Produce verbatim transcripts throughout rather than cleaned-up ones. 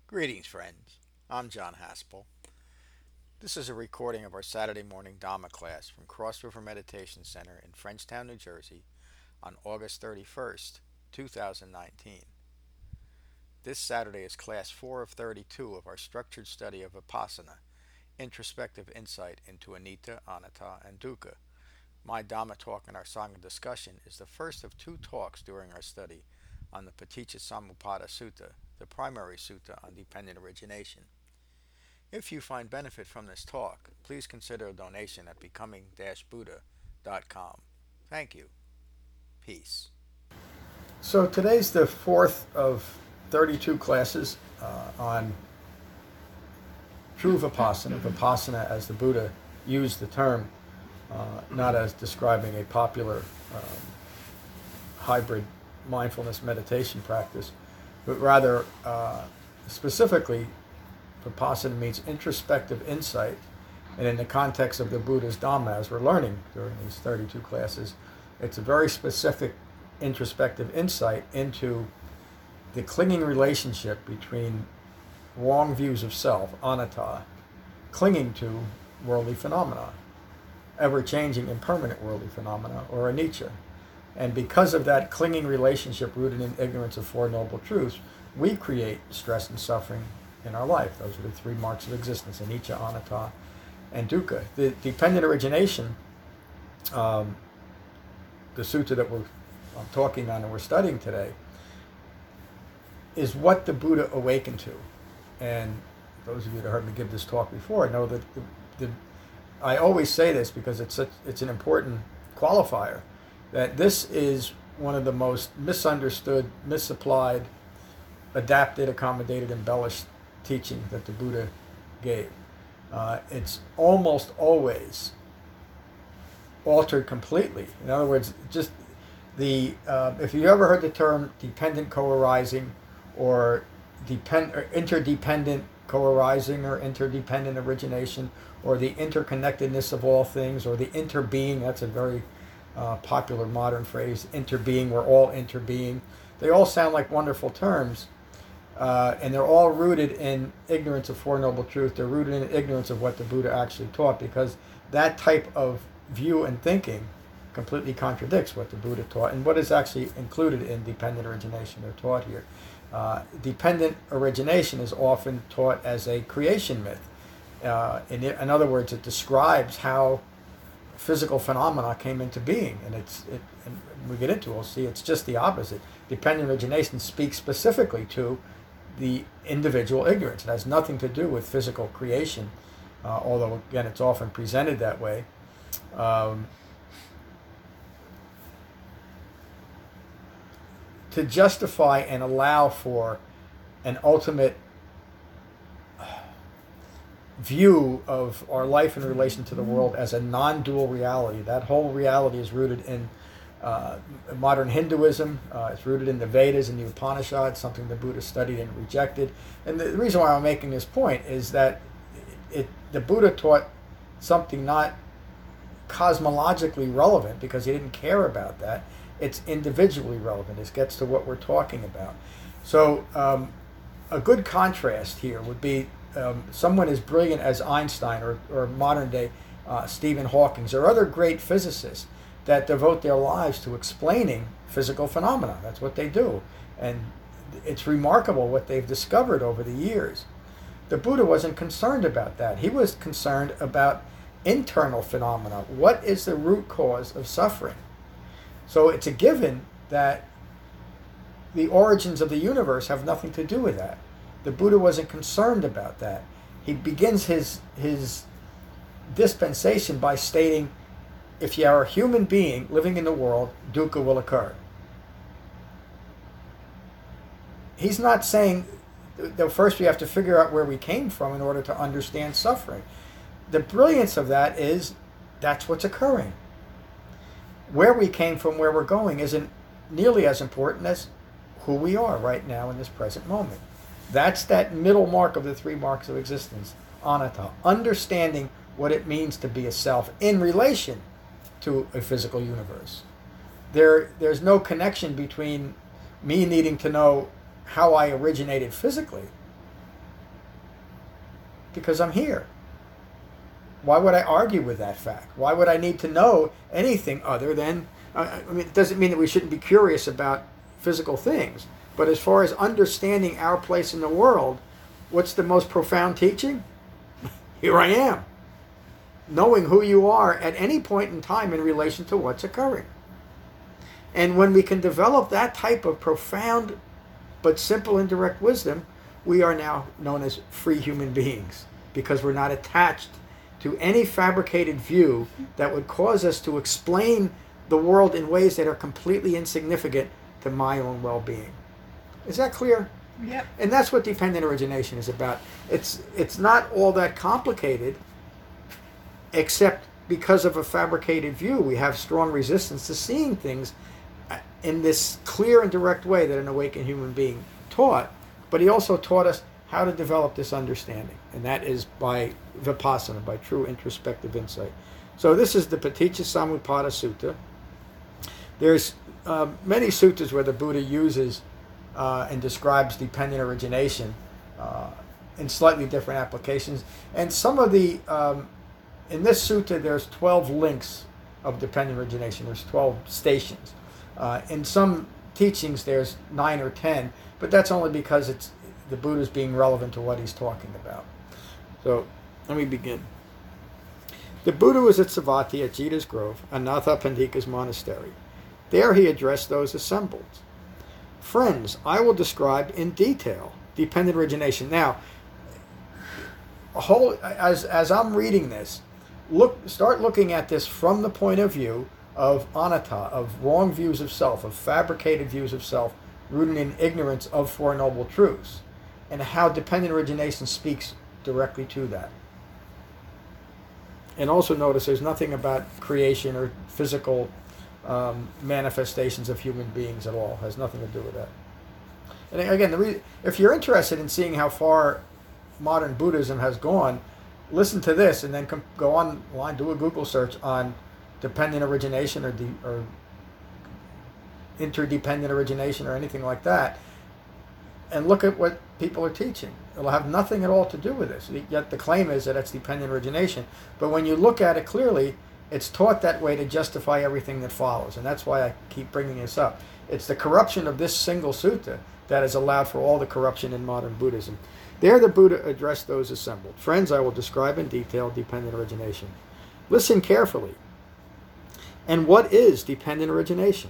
Greetings, friends. I'm John Haspel. This is a recording of our Saturday morning Dhamma class from Cross River Meditation Center in Frenchtown, New Jersey on August thirty-first, two thousand nineteen. This Saturday is class four of thirty-two of our structured study of Vipassana, introspective insight into Anicca, Anatta, and Dukkha. My Dhamma talk and our Sangha discussion is the first of two talks during our study on the Paticca Samuppada Sutta, the primary sutta on dependent origination. If you find benefit from this talk, please consider a donation at becoming buddha dot com. Thank you. Peace. So today's the fourth of thirty-two classes uh, on true Vipassana, Vipassana as the Buddha used the term, uh, not as describing a popular um, hybrid mindfulness meditation practice, but rather uh, specifically Vipassana means introspective insight, and in the context of the Buddha's Dhamma, as we're learning during these thirty-two classes, it's a very specific introspective insight into the clinging relationship between wrong views of self, anatta, clinging to worldly phenomena, ever-changing impermanent worldly phenomena, or anicca. And because of that clinging relationship rooted in ignorance of Four Noble Truths, we create stress and suffering in our life. Those are the three marks of existence: anicca, anatta, and dukkha. The dependent origination, um, the sutta that we're I'm talking on and we're studying today, is what the Buddha awakened to. And those of you that heard me give this talk before know that the, the, I always say this because it's such, it's an important qualifier, that this is one of the most misunderstood, misapplied, adapted, accommodated, embellished teaching that the Buddha gave. Uh, it's almost always altered completely. In other words, just the uh, if you ever heard the term dependent co-arising or depend or interdependent co-arising or interdependent origination or the interconnectedness of all things or the interbeing, that's a very uh, popular modern phrase, interbeing, we're all interbeing. They all sound like wonderful terms. Uh, and they're all rooted in ignorance of Four Noble Truths. They're rooted in ignorance of what the Buddha actually taught, because that type of view and thinking completely contradicts what the Buddha taught and what is actually included in dependent origination or taught here. Uh, dependent origination is often taught as a creation myth. Uh, in, in other words, it describes how physical phenomena came into being, and it's it, and when we get into it, we'll see it's just the opposite. Dependent origination speaks specifically to the individual ignorance. It has nothing to do with physical creation, uh, although again it's often presented that way. Um, to justify and allow for an ultimate view of our life in relation to the world as a non-dual reality. That whole reality is rooted in uh, modern Hinduism. Uh, it's rooted in the Vedas and the Upanishads, something the Buddha studied and rejected. And the reason why I'm making this point is that it, it, the Buddha taught something not cosmologically relevant because he didn't care about that. It's individually relevant. It gets to what we're talking about. So um, a good contrast here would be um, someone as brilliant as Einstein or, or modern day uh, Stephen Hawking or other great physicists that devote their lives to explaining physical phenomena. That's what they do. And it's remarkable what they've discovered over the years. The Buddha wasn't concerned about that. He was concerned about internal phenomena. What is the root cause of suffering? So it's a given that the origins of the universe have nothing to do with that. The Buddha wasn't concerned about that. He begins his his dispensation by stating, if you are a human being living in the world, dukkha will occur. He's not saying that first we have to figure out where we came from in order to understand suffering. The brilliance of that is that's what's occurring. Where we came from, where we're going, isn't nearly as important as who we are right now in this present moment. That's that middle mark of the three marks of existence, anatta, understanding what it means to be a self in relation to a physical universe. There, there's no connection between me needing to know how I originated physically Because I'm here. Why would I argue with that fact? Why would I need to know anything other than, I mean, it doesn't mean that we shouldn't be curious about physical things. But as far as understanding our place in the world, what's the most profound teaching? Here I am. Knowing who you are at any point in time in relation to what's occurring. And when we can develop that type of profound but simple and direct wisdom, we are now known as free human beings, because we're not attached to any fabricated view that would cause us to explain the world in ways that are completely insignificant to my own well-being. Is that clear? Yep. And that's what dependent origination is about. It's it's not all that complicated, except because of a fabricated view, we have strong resistance to seeing things in this clear and direct way that an awakened human being taught. But he also taught us how to develop this understanding, and that is by vipassana, by true introspective insight. So this is the Paticcasamuppada Sutta. There's uh, many suttas where the Buddha uses uh, and describes dependent origination uh, in slightly different applications. And some of the, um, in this sutta, there's twelve links of dependent origination. There's twelve stations. Uh, in some teachings, there's nine or ten, but that's only because it's the Buddha's being relevant to what he's talking about. So let me begin. The Buddha was at Savatthi at Jita's Grove, Anatha Pandika's monastery. There he addressed those assembled. Friends, I will describe in detail dependent origination. Now, a whole, as, as I'm reading this, look, start looking at this from the point of view of anatta, of wrong views of self, of fabricated views of self, rooted in ignorance of Four Noble Truths, and how dependent origination speaks directly to that. And also notice there's nothing about creation or physical um, manifestations of human beings at all. It has nothing to do with that. And again, the re- if you're interested in seeing how far modern Buddhism has gone, listen to this and then com- go online, do a Google search on dependent origination or, de- or interdependent origination or anything like that, and look at what people are teaching. It'll have nothing at all to do with this. Yet the claim is that it's dependent origination. But when you look at it clearly, it's taught that way to justify everything that follows. And that's why I keep bringing this up. It's the corruption of this single sutta that has allowed for all the corruption in modern Buddhism. There the Buddha addressed those assembled. Friends, I will describe in detail dependent origination. Listen carefully. And what is dependent origination?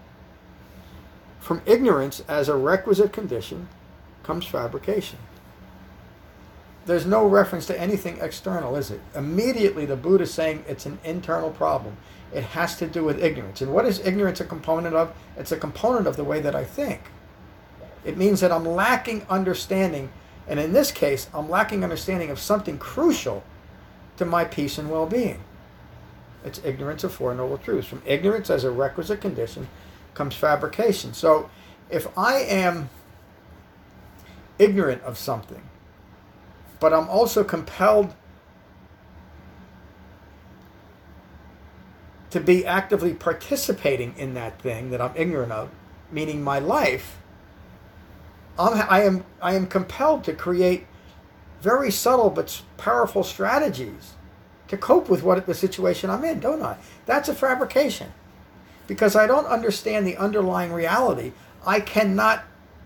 From ignorance as a requisite condition comes fabrication. There's no reference to anything external, is it? Immediately the Buddha is saying it's an internal problem. It has to do with ignorance. And what is ignorance a component of? It's a component of the way that I think. It means that I'm lacking understanding, and in this case, I'm lacking understanding of something crucial to my peace and well-being. It's ignorance of Four Noble Truths. From ignorance as a requisite condition comes fabrication. So if I am ignorant of something, but I'm also compelled to be actively participating in that thing that I'm ignorant of, meaning my life, I'm, I am I am compelled to create very subtle but powerful strategies to cope with what the situation I'm in, don't I? That's a fabrication. Because I don't understand the underlying reality, I cannot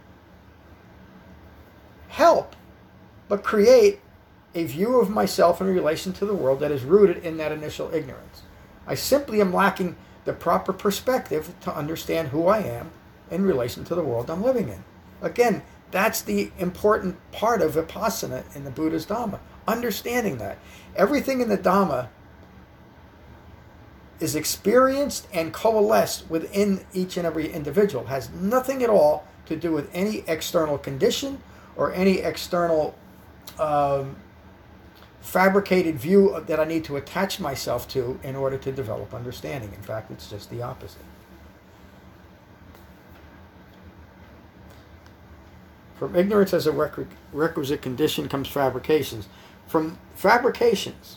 help but create a view of myself in relation to the world that is rooted in that initial ignorance. I simply am lacking the proper perspective to understand who I am in relation to the world I'm living in. Again, that's the important part of vipassana in the Buddha's Dhamma. Understanding that. Everything in the Dhamma is experienced and coalesced within each and every individual. It has nothing at all to do with any external condition or any external um, fabricated view that I need to attach myself to in order to develop understanding. In fact, it's just the opposite. From ignorance as a requ- requisite condition comes fabrications. From fabrications,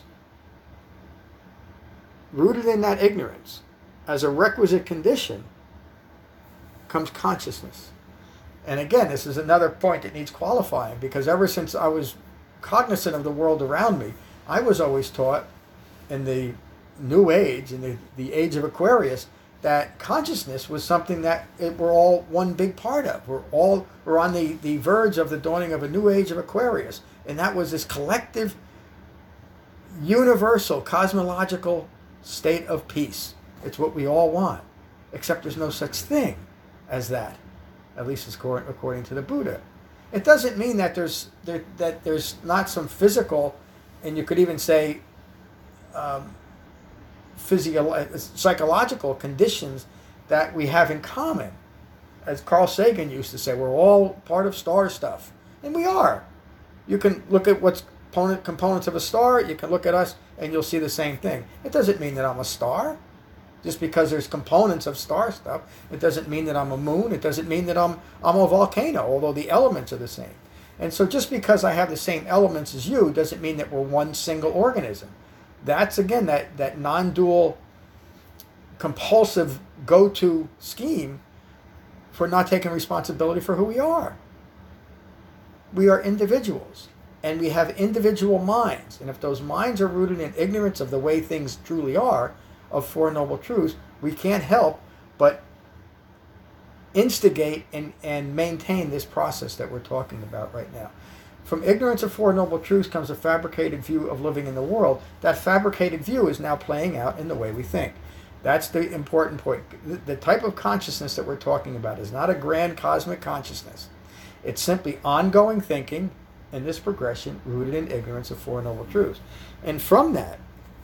rooted in that ignorance, as a requisite condition, comes consciousness. And again, this is another point that needs qualifying, because ever since I was cognizant of the world around me. I was always taught in the New Age, in the, the age of Aquarius, that consciousness was something that it, we're all one big part of. We're all we're on the, the verge of the dawning of a new age of Aquarius. And that was this collective, universal, cosmological state of peace. It's what we all want. Except there's no such thing as that, at least according to the Buddha. It doesn't mean that there's there, that there's not some physical, and you could even say um, physio- psychological conditions that we have in common. As Carl Sagan used to say, we're all part of star stuff. And we are. You can look at what's component, components of a star, you can look at us, and you'll see the same thing. It doesn't mean that I'm a star. Just because there's components of star stuff, it doesn't mean that I'm a moon. It doesn't mean that I'm I'm a volcano, although the elements are the same. And so just because I have the same elements as you doesn't mean that we're one single organism. That's, again, that, that non-dual, compulsive go-to scheme for not taking responsibility for who we are. We are individuals, and we have individual minds. And if those minds are rooted in ignorance of the way things truly are, of Four Noble Truths, we can't help but instigate and, and maintain this process that we're talking about right now. From ignorance of Four Noble Truths comes a fabricated view of living in the world. That fabricated view is now playing out in the way we think. That's the important point. The type of consciousness that we're talking about is not a grand cosmic consciousness. It's simply ongoing thinking in this progression rooted in ignorance of Four Noble Truths. And from that,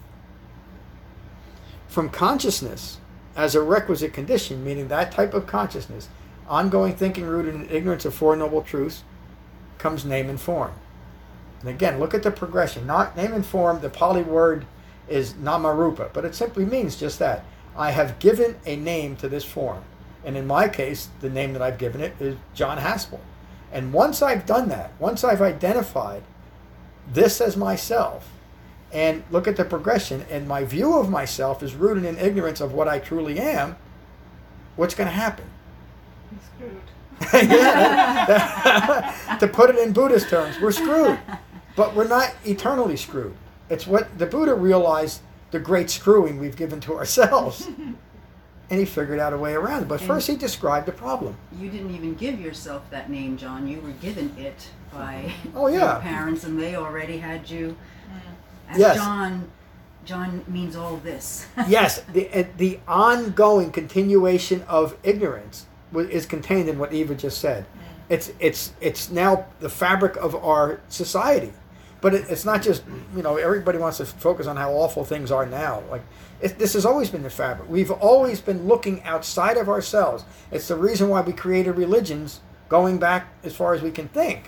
from consciousness as a requisite condition, meaning that type of consciousness, ongoing thinking rooted in ignorance of Four Noble Truths, comes name and form. And again, look at the progression. Not name and form, the Pali word is namarupa, but it simply means just that. I have given a name to this form. And in my case, the name that I've given it is John Haspel. And once I've done that, once I've identified this as myself, and look at the progression, and my view of myself is rooted in ignorance of what I truly am, what's going to happen? You're screwed. Yeah, to put it in Buddhist terms, we're screwed. But we're not eternally screwed. It's what the Buddha realized, the great screwing we've given to ourselves. And he figured out a way around it. But And first he described the problem. You didn't even give yourself that name, John. You were given it by Oh, yeah. your parents, and they already had you. As Yes. John, John means all this. Yes, the uh, the ongoing continuation of ignorance wa- is contained in what Eva just said. It's it's it's now the fabric of our society, but it, it's not just, you know, everybody wants to focus on how awful things are now. Like it, this has always been the fabric. We've always been looking outside of ourselves. It's the reason why we created religions, going back as far as we can think,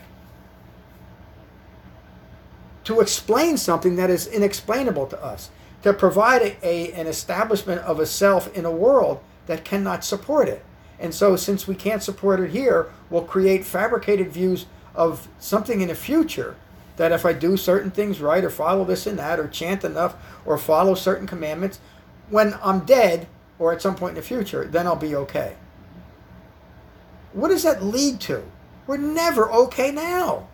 to explain something that is inexplainable to us, to provide a, a, an establishment of a self in a world that cannot support it. And so since we can't support it here, we'll create fabricated views of something in the future that if I do certain things right, or follow this and that, or chant enough, or follow certain commandments, when I'm dead, or at some point in the future, then I'll be okay. What does that lead to? We're never okay now.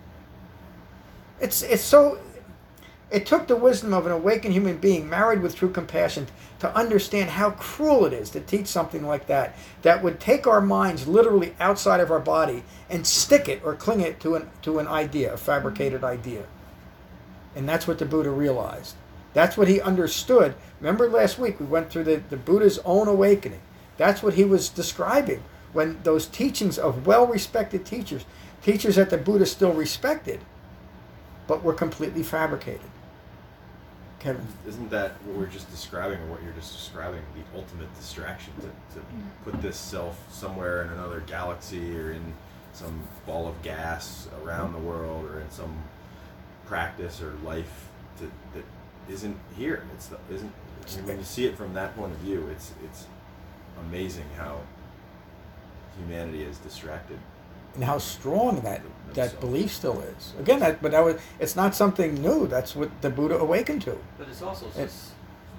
It's it's so. It took the wisdom of an awakened human being married with true compassion to understand how cruel it is to teach something like that, that would take our minds literally outside of our body and stick it or cling it to an to an idea, a fabricated idea. And that's what the Buddha realized. That's what he understood. Remember last week we went through the, the Buddha's own awakening. That's what he was describing when those teachings of well-respected teachers, teachers that the Buddha still respected, but were completely fabricated. Kevin. Isn't that what we're just describing, or what you're just describing, the ultimate distraction, to, to put this self somewhere in another galaxy, or in some ball of gas around the world, or in some practice or life to, that isn't here. It's the, isn't. I mean, when you see it from that point of view, it's it's amazing how humanity is distracted. And how strong that, that belief still is. Again, that but that was it's not something new. That's what the Buddha awakened to. But it's also just It's-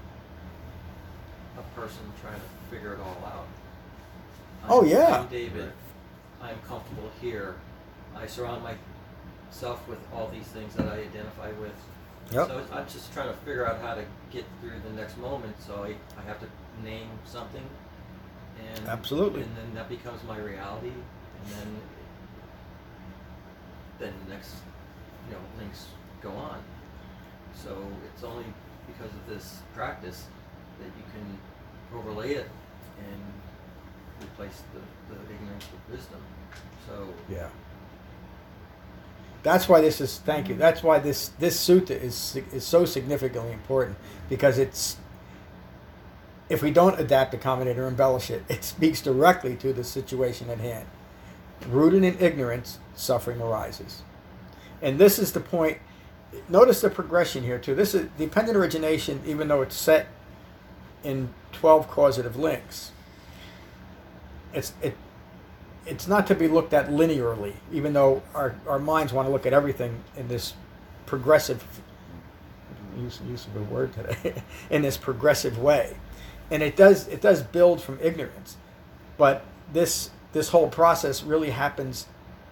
a person trying to figure it all out. Oh, I'm- yeah. I'm David. I'm comfortable here. I surround my self with all these things that I identify with. Yep. So I'm just trying to figure out how to get through the next moment. So I, I have to name something, and Absolutely. and then that becomes my reality, and then then the next, you know, things go on. So it's only because of this practice that you can overlay it and replace the, the ignorance with wisdom. So Yeah. That's why this is, thank you, that's why this, this sutta is, sig- is so significantly important, because it's, if we don't adapt, accommodate, or embellish it, it speaks directly to the situation at hand. Rooted in ignorance, suffering arises. And this is the point. Notice the progression here too. This is dependent origination, even though it's set in twelve causative links. It's it it's not to be looked at linearly, even though our, our minds want to look at everything in this progressive use use of a word today, in this progressive way. And it does it does build from ignorance. But this this whole process really happens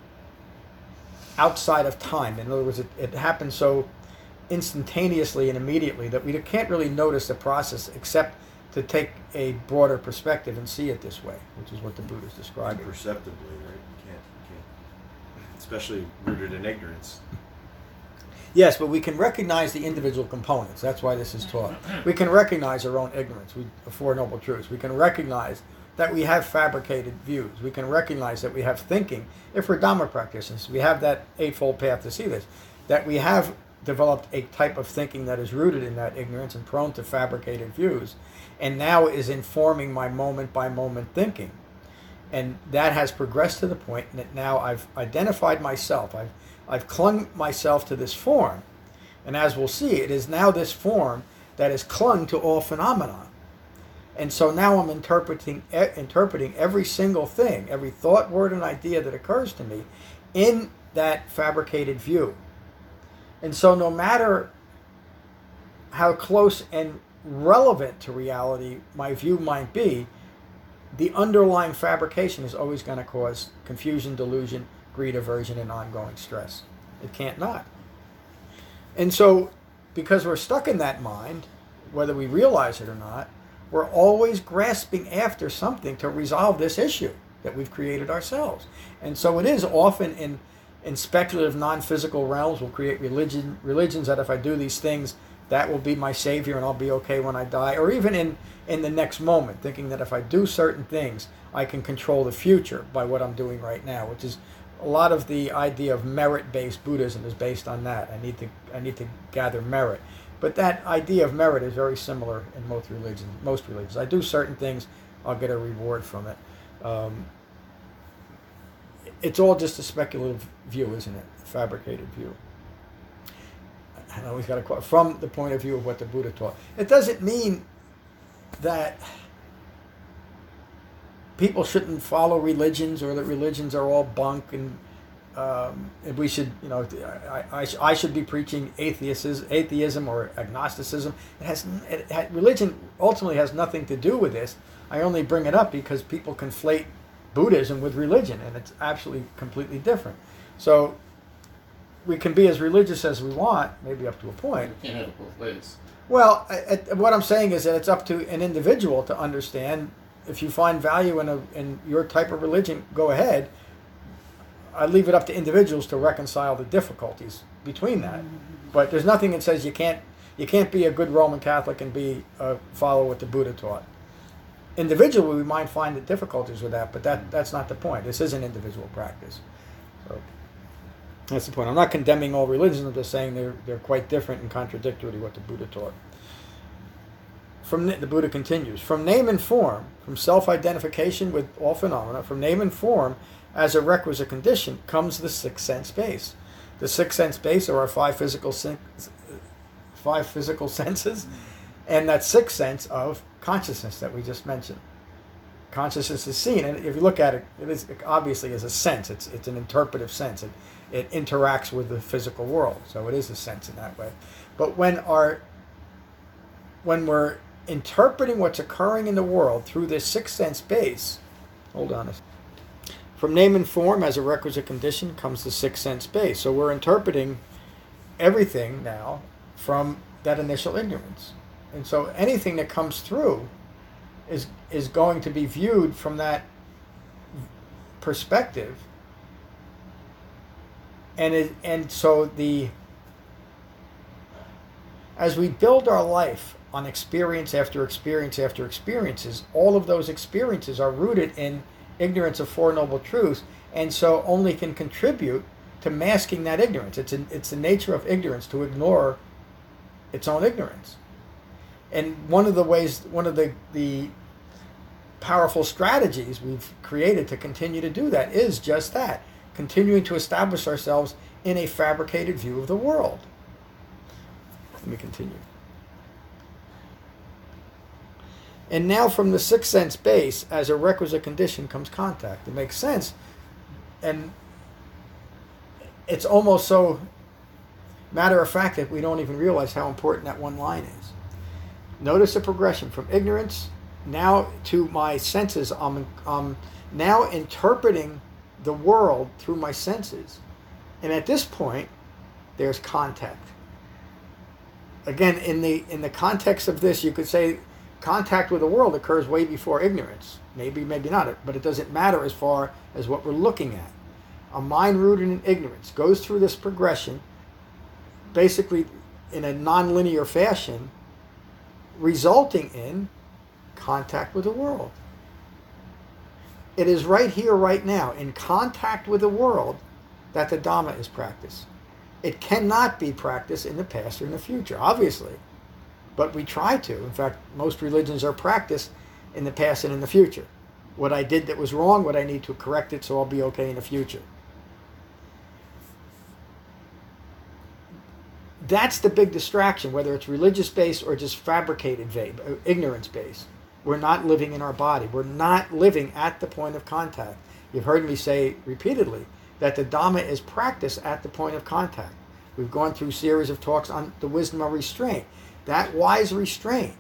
outside of time. In other words, it, it happens so instantaneously and immediately that we can't really notice the process except to take a broader perspective and see it this way, which is what the Buddha is describing. Imperceptibly, right? You can't, you can't, especially rooted in ignorance. Yes, but we can recognize the individual components. That's why this is taught. We can recognize our own ignorance, we, the Four Noble Truths. We can recognize that we have fabricated views. We can recognize that we have thinking. If we're Dhamma practitioners, we have that Eightfold Path to see this. That we have developed a type of thinking that is rooted in that ignorance and prone to fabricated views, and now is informing my moment-by-moment thinking. And that has progressed to the point that now I've identified myself. I've, I've clung myself to this form. And as we'll see, it is now this form that is clung to all phenomena. And so now I'm interpreting e- interpreting every single thing, every thought, word, and idea that occurs to me in that fabricated view. And so no matter how close and relevant to reality my view might be, the underlying fabrication is always going to cause confusion, delusion, greed, aversion, and ongoing stress. It can't not. And so because we're stuck in that mind, whether we realize it or not, we're always grasping after something to resolve this issue that we've created ourselves. And so it is often in, in speculative non-physical realms, we'll create religion, religions that if I do these things, that will be my savior and I'll be okay when I die. Or even in, in the next moment, thinking that if I do certain things, I can control the future by what I'm doing right now, which is a lot of the idea of merit-based Buddhism is based on that. I need to, I need to gather merit. But that idea of merit is very similar in most religions. Most religions, I do certain things, I'll get a reward from it. Um, it's all just a speculative view, isn't it? A fabricated view. I always got to quote from the point of view of what the Buddha taught. It doesn't mean that people shouldn't follow religions or that religions are all bunk and. Um, and we should, you know, I, I, I should be preaching atheism, atheism or agnosticism. It has, it has, religion ultimately has nothing to do with this. I only bring it up because people conflate Buddhism with religion, and it's absolutely completely different. So we can be as religious as we want, maybe up to a point. You can't have it both ways. Well, I, I, what I'm saying is that it's up to an individual to understand. If you find value in a in your type of religion, go ahead. I leave it up to individuals to reconcile the difficulties between that. But there's nothing that says you can't you can't be a good Roman Catholic and be a follow what the Buddha taught. Individually, we might find the difficulties with that, but that that's not the point. This is an individual practice. So that's the point. I'm not condemning all religions. I'm just saying they're they're quite different and contradictory to what the Buddha taught. From the Buddha continues, from name and form, from self-identification with all phenomena, from name and form, as a requisite condition, comes the sixth sense base. The sixth sense base are our five physical sen- five physical senses, and that sixth sense of consciousness that we just mentioned. Consciousness is seen, and if you look at it, it is it obviously is a sense. It's it's an interpretive sense. It it interacts with the physical world, so it is a sense in that way. But when our when we're interpreting what's occurring in the world through this sixth sense base, hold on a second. From name and form as a requisite condition comes the sixth sense base. So we're interpreting everything now from that initial ignorance. And so anything that comes through is is going to be viewed from that perspective. And it, and so the as we build our life on experience after experience after experiences, all of those experiences are rooted in ignorance of Four Noble Truths, and so only can contribute to masking that ignorance. It's a, it's the nature of ignorance to ignore its own ignorance. And one of the ways, one of the, the powerful strategies we've created to continue to do that is just that, continuing to establish ourselves in a fabricated view of the world. Let me continue. And now from the sixth sense base, as a requisite condition, comes contact. It makes sense. And it's almost so matter of fact that we don't even realize how important that one line is. Notice the progression from ignorance now to my senses. I'm, I'm now interpreting the world through my senses. And at this point, there's contact. Again, in the in the context of this, you could say contact with the world occurs way before ignorance. Maybe, maybe not, but it doesn't matter as far as what we're looking at. A mind rooted in ignorance goes through this progression, basically in a non-linear fashion, resulting in contact with the world. It is right here, right now, in contact with the world, that the Dhamma is practiced. It cannot be practiced in the past or in the future, obviously. But we try to. In fact, most religions are practiced in the past and in the future. What I did that was wrong, what I need to correct it so I'll be okay in the future. That's the big distraction, whether it's religious-based or just fabricated, ignorance-based. We're not living in our body. We're not living at the point of contact. You've heard me say repeatedly that the Dhamma is practiced at the point of contact. We've gone through a series of talks on the wisdom of restraint. That wise restraint,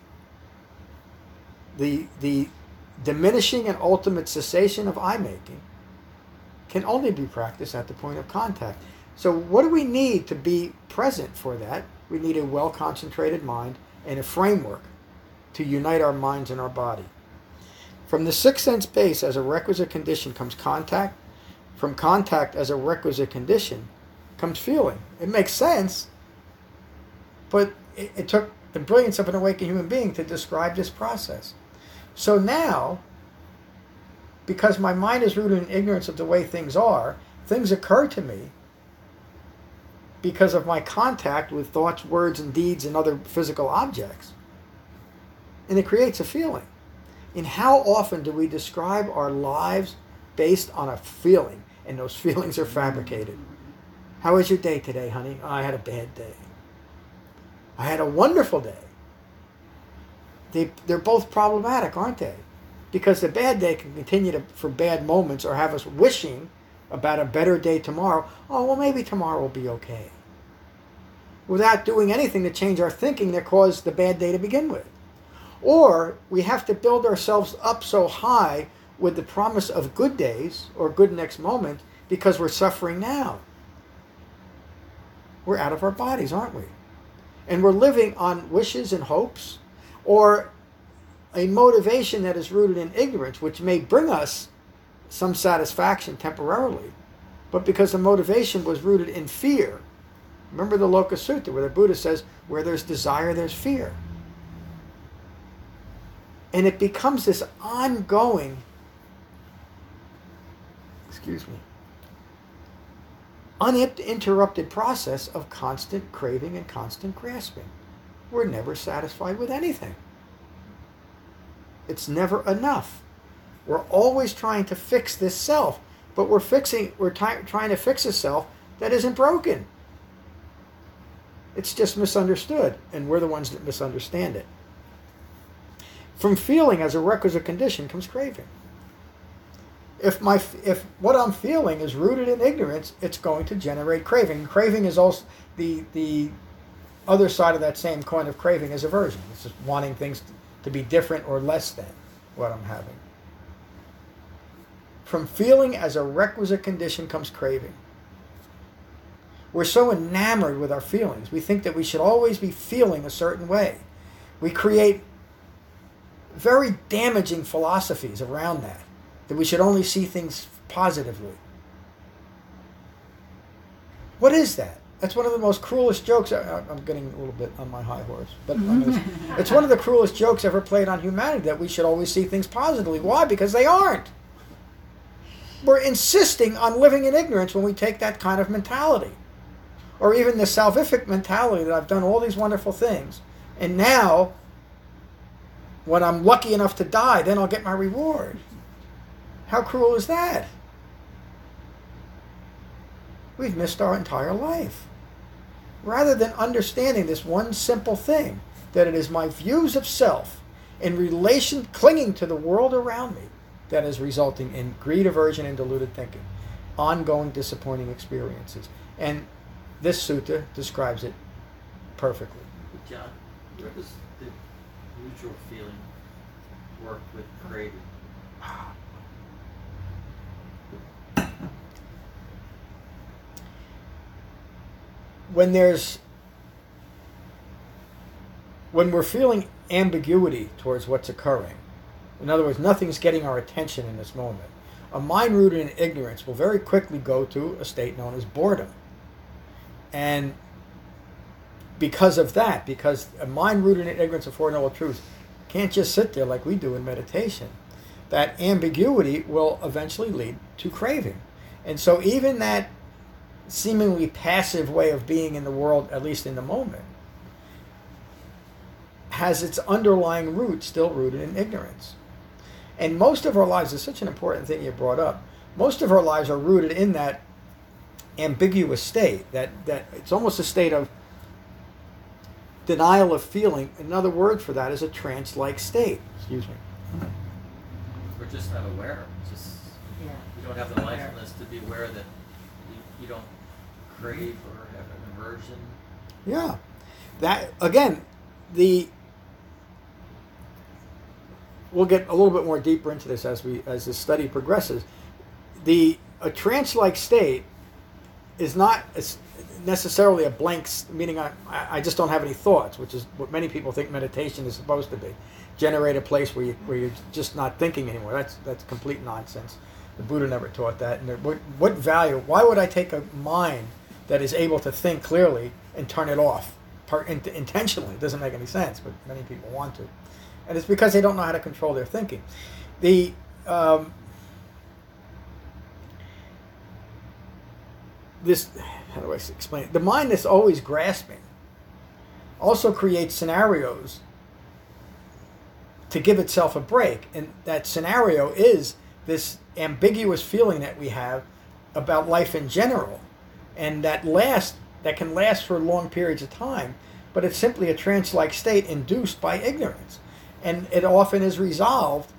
the, the diminishing and ultimate cessation of eye-making, can only be practiced at the point of contact. So what do we need to be present for that? We need a well-concentrated mind and a framework to unite our minds and our body. From the sixth sense base as a requisite condition comes contact. From contact as a requisite condition comes feeling. It makes sense, but it, it took the brilliance of an awakened human being to describe this process. So now, because my mind is rooted in ignorance of the way things are, things occur to me because of my contact with thoughts, words, and deeds and other physical objects. And it creates a feeling. And how often do we describe our lives based on a feeling? And those feelings are fabricated. How was your day today, honey? Oh, I had a bad day. I had a wonderful day. They, they're both problematic, aren't they? Because the bad day can continue to, for bad moments or have us wishing about a better day tomorrow. Oh, well, maybe tomorrow will be okay. Without doing anything to change our thinking that caused the bad day to begin with. Or we have to build ourselves up so high with the promise of good days or good next moment because we're suffering now. We're out of our bodies, aren't we? And we're living on wishes and hopes or a motivation that is rooted in ignorance, which may bring us some satisfaction temporarily, but because the motivation was rooted in fear. Remember the Loka Sutta where the Buddha says, where there's desire, there's fear. And it becomes this ongoing, excuse me, uninterrupted process of constant craving and constant grasping. We're never satisfied with anything. It's never enough. We're always trying to fix this self, but we're fixing, we're ty- trying to fix a self that isn't broken. It's just misunderstood, and we're the ones that misunderstand it. From feeling as a requisite condition comes craving. If my if what I'm feeling is rooted in ignorance, it's going to generate craving. Craving is also the the other side of that same coin of craving is aversion. It's just wanting things to be different or less than what I'm having. From feeling as a requisite condition comes craving. We're so enamored with our feelings. We think that we should always be feeling a certain way. We create very damaging philosophies around that, that we should only see things positively. What is that? That's one of the most cruelest jokes. I, I'm getting a little bit on my high horse, but I'm gonna, it's one of the cruelest jokes ever played on humanity, that we should always see things positively. Why? Because they aren't. We're insisting on living in ignorance when we take that kind of mentality. Or even the salvific mentality that I've done all these wonderful things, and now, when I'm lucky enough to die, then I'll get my reward. How cruel is that? We've missed our entire life. Rather than understanding this one simple thing, that it is my views of self in relation, clinging to the world around me, that is resulting in greed, aversion, and deluded thinking, ongoing disappointing experiences. And this sutta describes it perfectly. John, where does the neutral feeling work with craving? When there's, when we're feeling ambiguity towards what's occurring, in other words, nothing's getting our attention in this moment, a mind rooted in ignorance will very quickly go to a state known as boredom. And because of that, because a mind rooted in ignorance of Four Noble Truths can't just sit there like we do in meditation, that ambiguity will eventually lead to craving. And so even that seemingly passive way of being in the world, at least in the moment, has its underlying root still rooted in ignorance. And most of our lives, is such an important thing you brought up, most of our lives are rooted in that ambiguous state, that, that it's almost a state of denial of feeling. Another word for that is a trance-like state. Excuse me. We're just not aware. It's just, Yeah. you don't have the mindfulness to be aware that you, you don't crave or have an aversion. Yeah. That, again, the we'll get a little bit more deeper into this as we as the study progresses. The a trance-like state is not necessarily a blank, meaning I, I just don't have any thoughts, which is what many people think meditation is supposed to be. Generate a place where, you, where you're just not thinking anymore. That's that's complete nonsense. The Buddha never taught that. And what, what value, why would I take a mind that is able to think clearly and turn it off part, intentionally? It doesn't make any sense, but many people want to. And it's because they don't know how to control their thinking. The um, this, how do I explain it? The mind that's always grasping also creates scenarios to give itself a break. And that scenario is this ambiguous feeling that we have about life in general. And that last, that can last for long periods of time, but it's simply a trance-like state induced by ignorance. And it often is resolved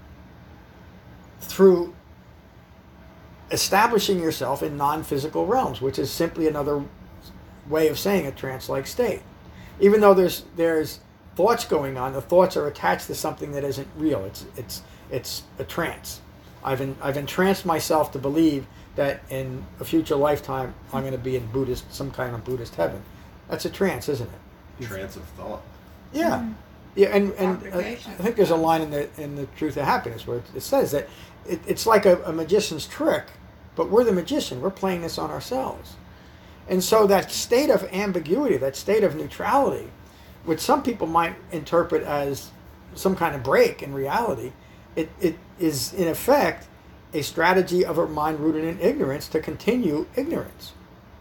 through establishing yourself in non-physical realms, which is simply another way of saying a trance-like state. Even though there's there's thoughts going on, the thoughts are attached to something that isn't real. It's it's it's a trance. I've en, I've entranced myself to believe that in a future lifetime I'm going to be in Buddhist, some kind of Buddhist heaven. That's a trance, isn't it? Trance of thought. Yeah. Mm. Yeah, and, and uh, I Fabrication. think there's a line in the in the Truth of Happiness where it, it says that it, it's like a, a magician's trick, but we're the magician. We're playing this on ourselves. And so that state of ambiguity, that state of neutrality, which some people might interpret as some kind of break in reality, it, it is in effect a strategy of a mind rooted in ignorance to continue ignorance.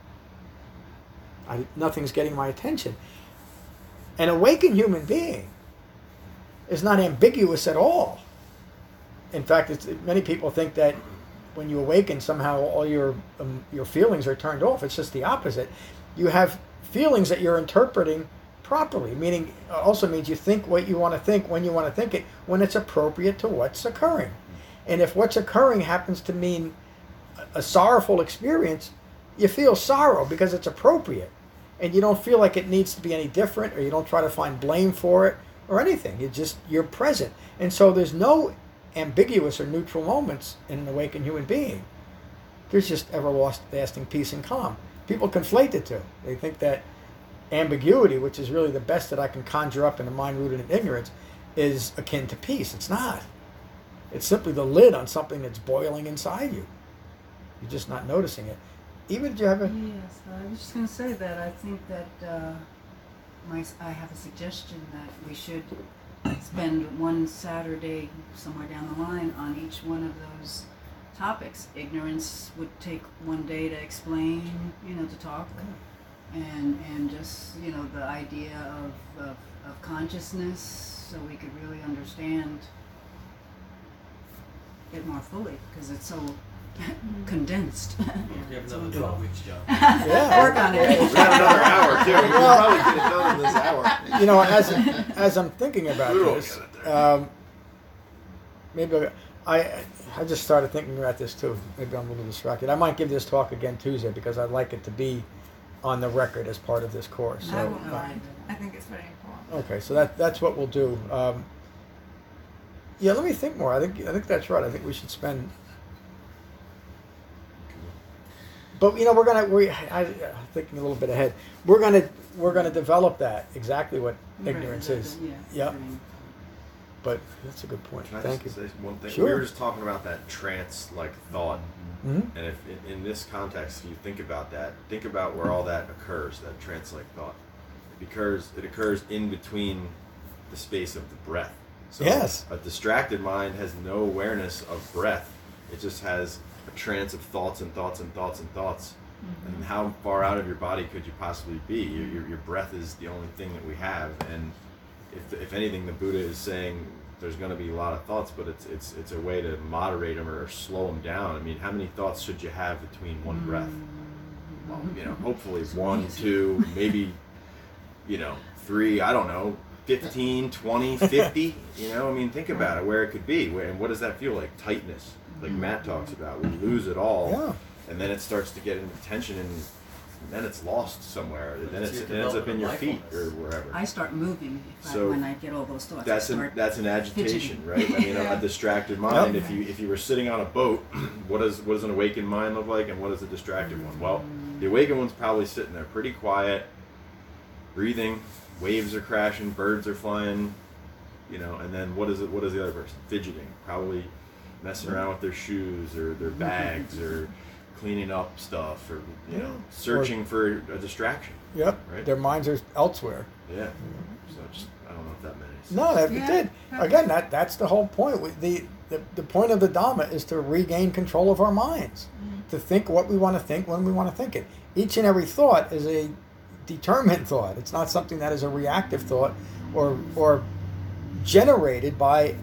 I, nothing's getting my attention. An awakened human being is not ambiguous at all. In fact, it's, many people think that when you awaken, somehow all your um, your feelings are turned off. It's just the opposite. You have feelings that you're interpreting properly, meaning also means you think what you want to think when you want to think it, when it's appropriate to what's occurring. And if what's occurring happens to mean a sorrowful experience, you feel sorrow because it's appropriate. And you don't feel like it needs to be any different, or you don't try to find blame for it or anything. You just, you're present. And so there's no ambiguous or neutral moments in an awakened human being. There's just everlasting peace and calm. People conflate the two. They think that ambiguity, which is really the best that I can conjure up in a mind rooted in ignorance, is akin to peace. It's not. It's simply the lid on something that's boiling inside you. You're just not noticing it. Eva, did you have a... Yes, I was just going to say that I think that uh, my, I have a suggestion that we should spend one Saturday somewhere down the line on each one of those topics. Ignorance would take one day to explain, you know, to talk, and and just, you know, the idea of, of, of consciousness, so we could really understand it more fully, because it's so condensed. You have another twelve weeks, John. Yeah. Work on it. We have another hour too. We probably could have done it in this hour. You know, as as I'm thinking about We'll this, get it there. um, maybe I'll- I I just started thinking about this too. Maybe I'm a little distracted. I might give this talk again Tuesday because I'd like it to be on the record as part of this course. I So, won't uh, mind. I think it's very important. okay, so that that's what we'll do. Um, yeah, let me think more. I think I think that's right. I think we should spend. But you know, we're gonna we I, I'm thinking a little bit ahead. We're gonna we're gonna develop that exactly what ignorance Right, is. Yeah. Yep. But that's a good point. Can I Thank you. just say one thing? Sure. We were just talking about that trance-like thought, hmm and if in, in this context, if you think about that, think about where all that occurs. That trance-like thought, it occurs. It occurs in between the space of the breath. So Yes. a distracted mind has no awareness of breath. It just has a trance of thoughts and thoughts and thoughts and thoughts. Mm-hmm. And how far out of your body could you possibly be? Your, your, your breath is the only thing that we have. And if, if anything, the Buddha is saying there's going to be a lot of thoughts, but it's it's it's a way to moderate them or slow them down. I mean, how many thoughts should you have between one breath? Well, you know, hopefully one, two, maybe, you know, three, I don't know, fifteen, twenty, fifty, you know, I mean, think about it, where it could be. Where, and what does that feel like? Tightness, like Matt talks about. We lose it all, Yeah. and then it starts to get into tension, and then it's lost somewhere. And then It's it's, your it ends up in your feet development or of wherever. I start moving if So I, when I get all those thoughts. That's I an start that's an agitation, fidgeting. right? I mean, a, Yeah. a distracted mind. Yep. If you if you were sitting on a boat, what does what does an awakened mind look like, and what does a distracted one? Well, the awakened one's probably sitting there pretty quiet, breathing. Waves are crashing, birds are flying, you know. And then what is it? What is the other person? Fidgeting, probably messing around with their shoes or their bags or cleaning up stuff or you know searching for a distraction. Yep. Right. Their minds are elsewhere. Yeah. So just I don't know if that made sense. No, that Yeah. it did. Again, that that's the whole point. We, the, the the point of the Dhamma is to regain control of our minds, to think what we want to think when we want to think it. Each and every thought is a determined thought. It's not something that is a reactive thought or or generated by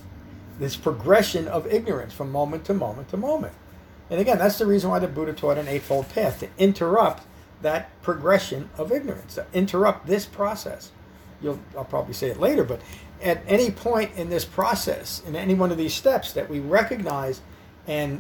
this progression of ignorance from moment to moment to moment. And again, that's the reason why the Buddha taught an eightfold path, to interrupt that progression of ignorance, to interrupt this process. You'll, I'll probably say it later, but at any point in this process, in any one of these steps that we recognize and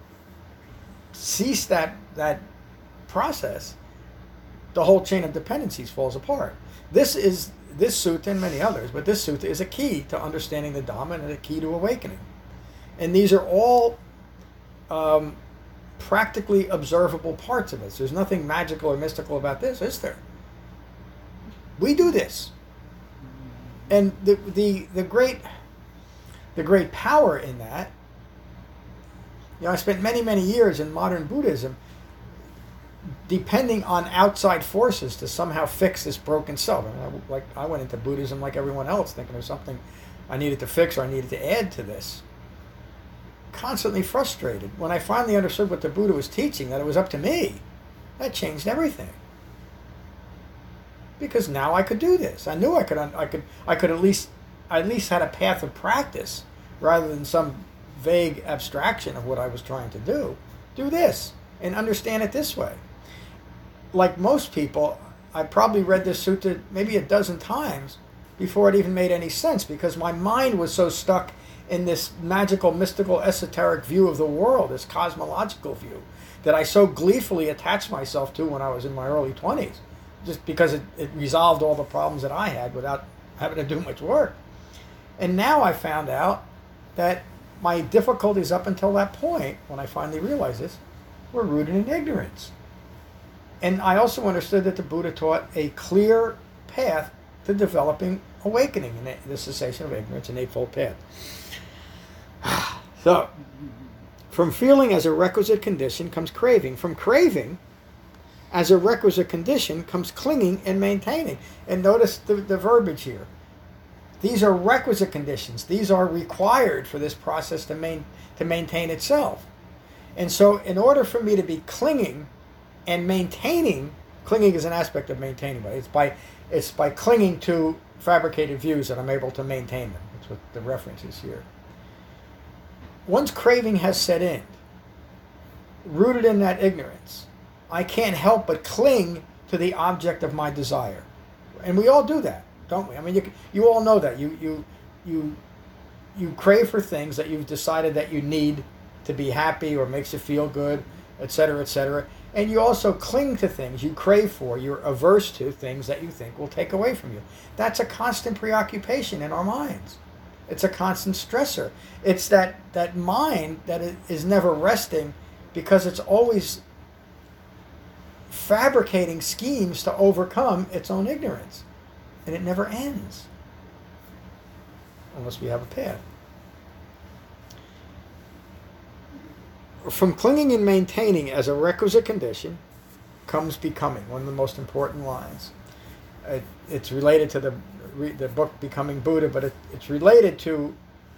cease that that process, the whole chain of dependencies falls apart. This is this sutta and many others, but this sutta is a key to understanding the Dhamma and a key to awakening. And these are all um, practically observable parts of this. There's nothing magical or mystical about this, is there? We do this. And the the the great the great power in that, you know, I spent many, many years in modern Buddhism depending on outside forces to somehow fix this broken self. I mean, I, like I went into Buddhism like everyone else, thinking there's something I needed to fix or I needed to add to this. Constantly frustrated. When I finally understood what the Buddha was teaching, that it was up to me, that changed everything. Because now I could do this. I knew I could. I could. I could at least. I at least had a path of practice, rather than some vague abstraction of what I was trying to do. Do this and understand it this way. Like most people, I probably read this sutta maybe a dozen times before it even made any sense, because my mind was so stuck in this magical, mystical, esoteric view of the world, this cosmological view, that I so gleefully attached myself to when I was in my early twenties, just because it, it resolved all the problems that I had without having to do much work. And now I found out that my difficulties up until that point, when I finally realized this, were rooted in ignorance. And I also understood that the Buddha taught a clear path to developing awakening, and the cessation of ignorance, an eightfold path. So, from feeling as a requisite condition comes craving. From craving as a requisite condition comes clinging and maintaining. And notice the, the verbiage here. These are requisite conditions. These are required for this process to, main, to maintain itself. And so in order for me to be clinging and maintaining, clinging is an aspect of maintaining, but it's by, it's by clinging to fabricated views that I'm able to maintain them. That's what the reference is here. Once craving has set in, rooted in that ignorance, I can't help but cling to the object of my desire. And we all do that, don't we? I mean, you, you all know that. You, you, you, you crave for things that you've decided that you need to be happy or makes you feel good, et cetera, et cetera. And you also cling to things you crave for. You're averse to things that you think will take away from you. That's a constant preoccupation in our minds. It's a constant stressor. It's that, that mind that is never resting because it's always fabricating schemes to overcome its own ignorance. And it never ends. Unless we have a path. From clinging and maintaining as a requisite condition comes becoming, one of the most important lines. It, it's related to the, the book Becoming Buddha, but it, it's related to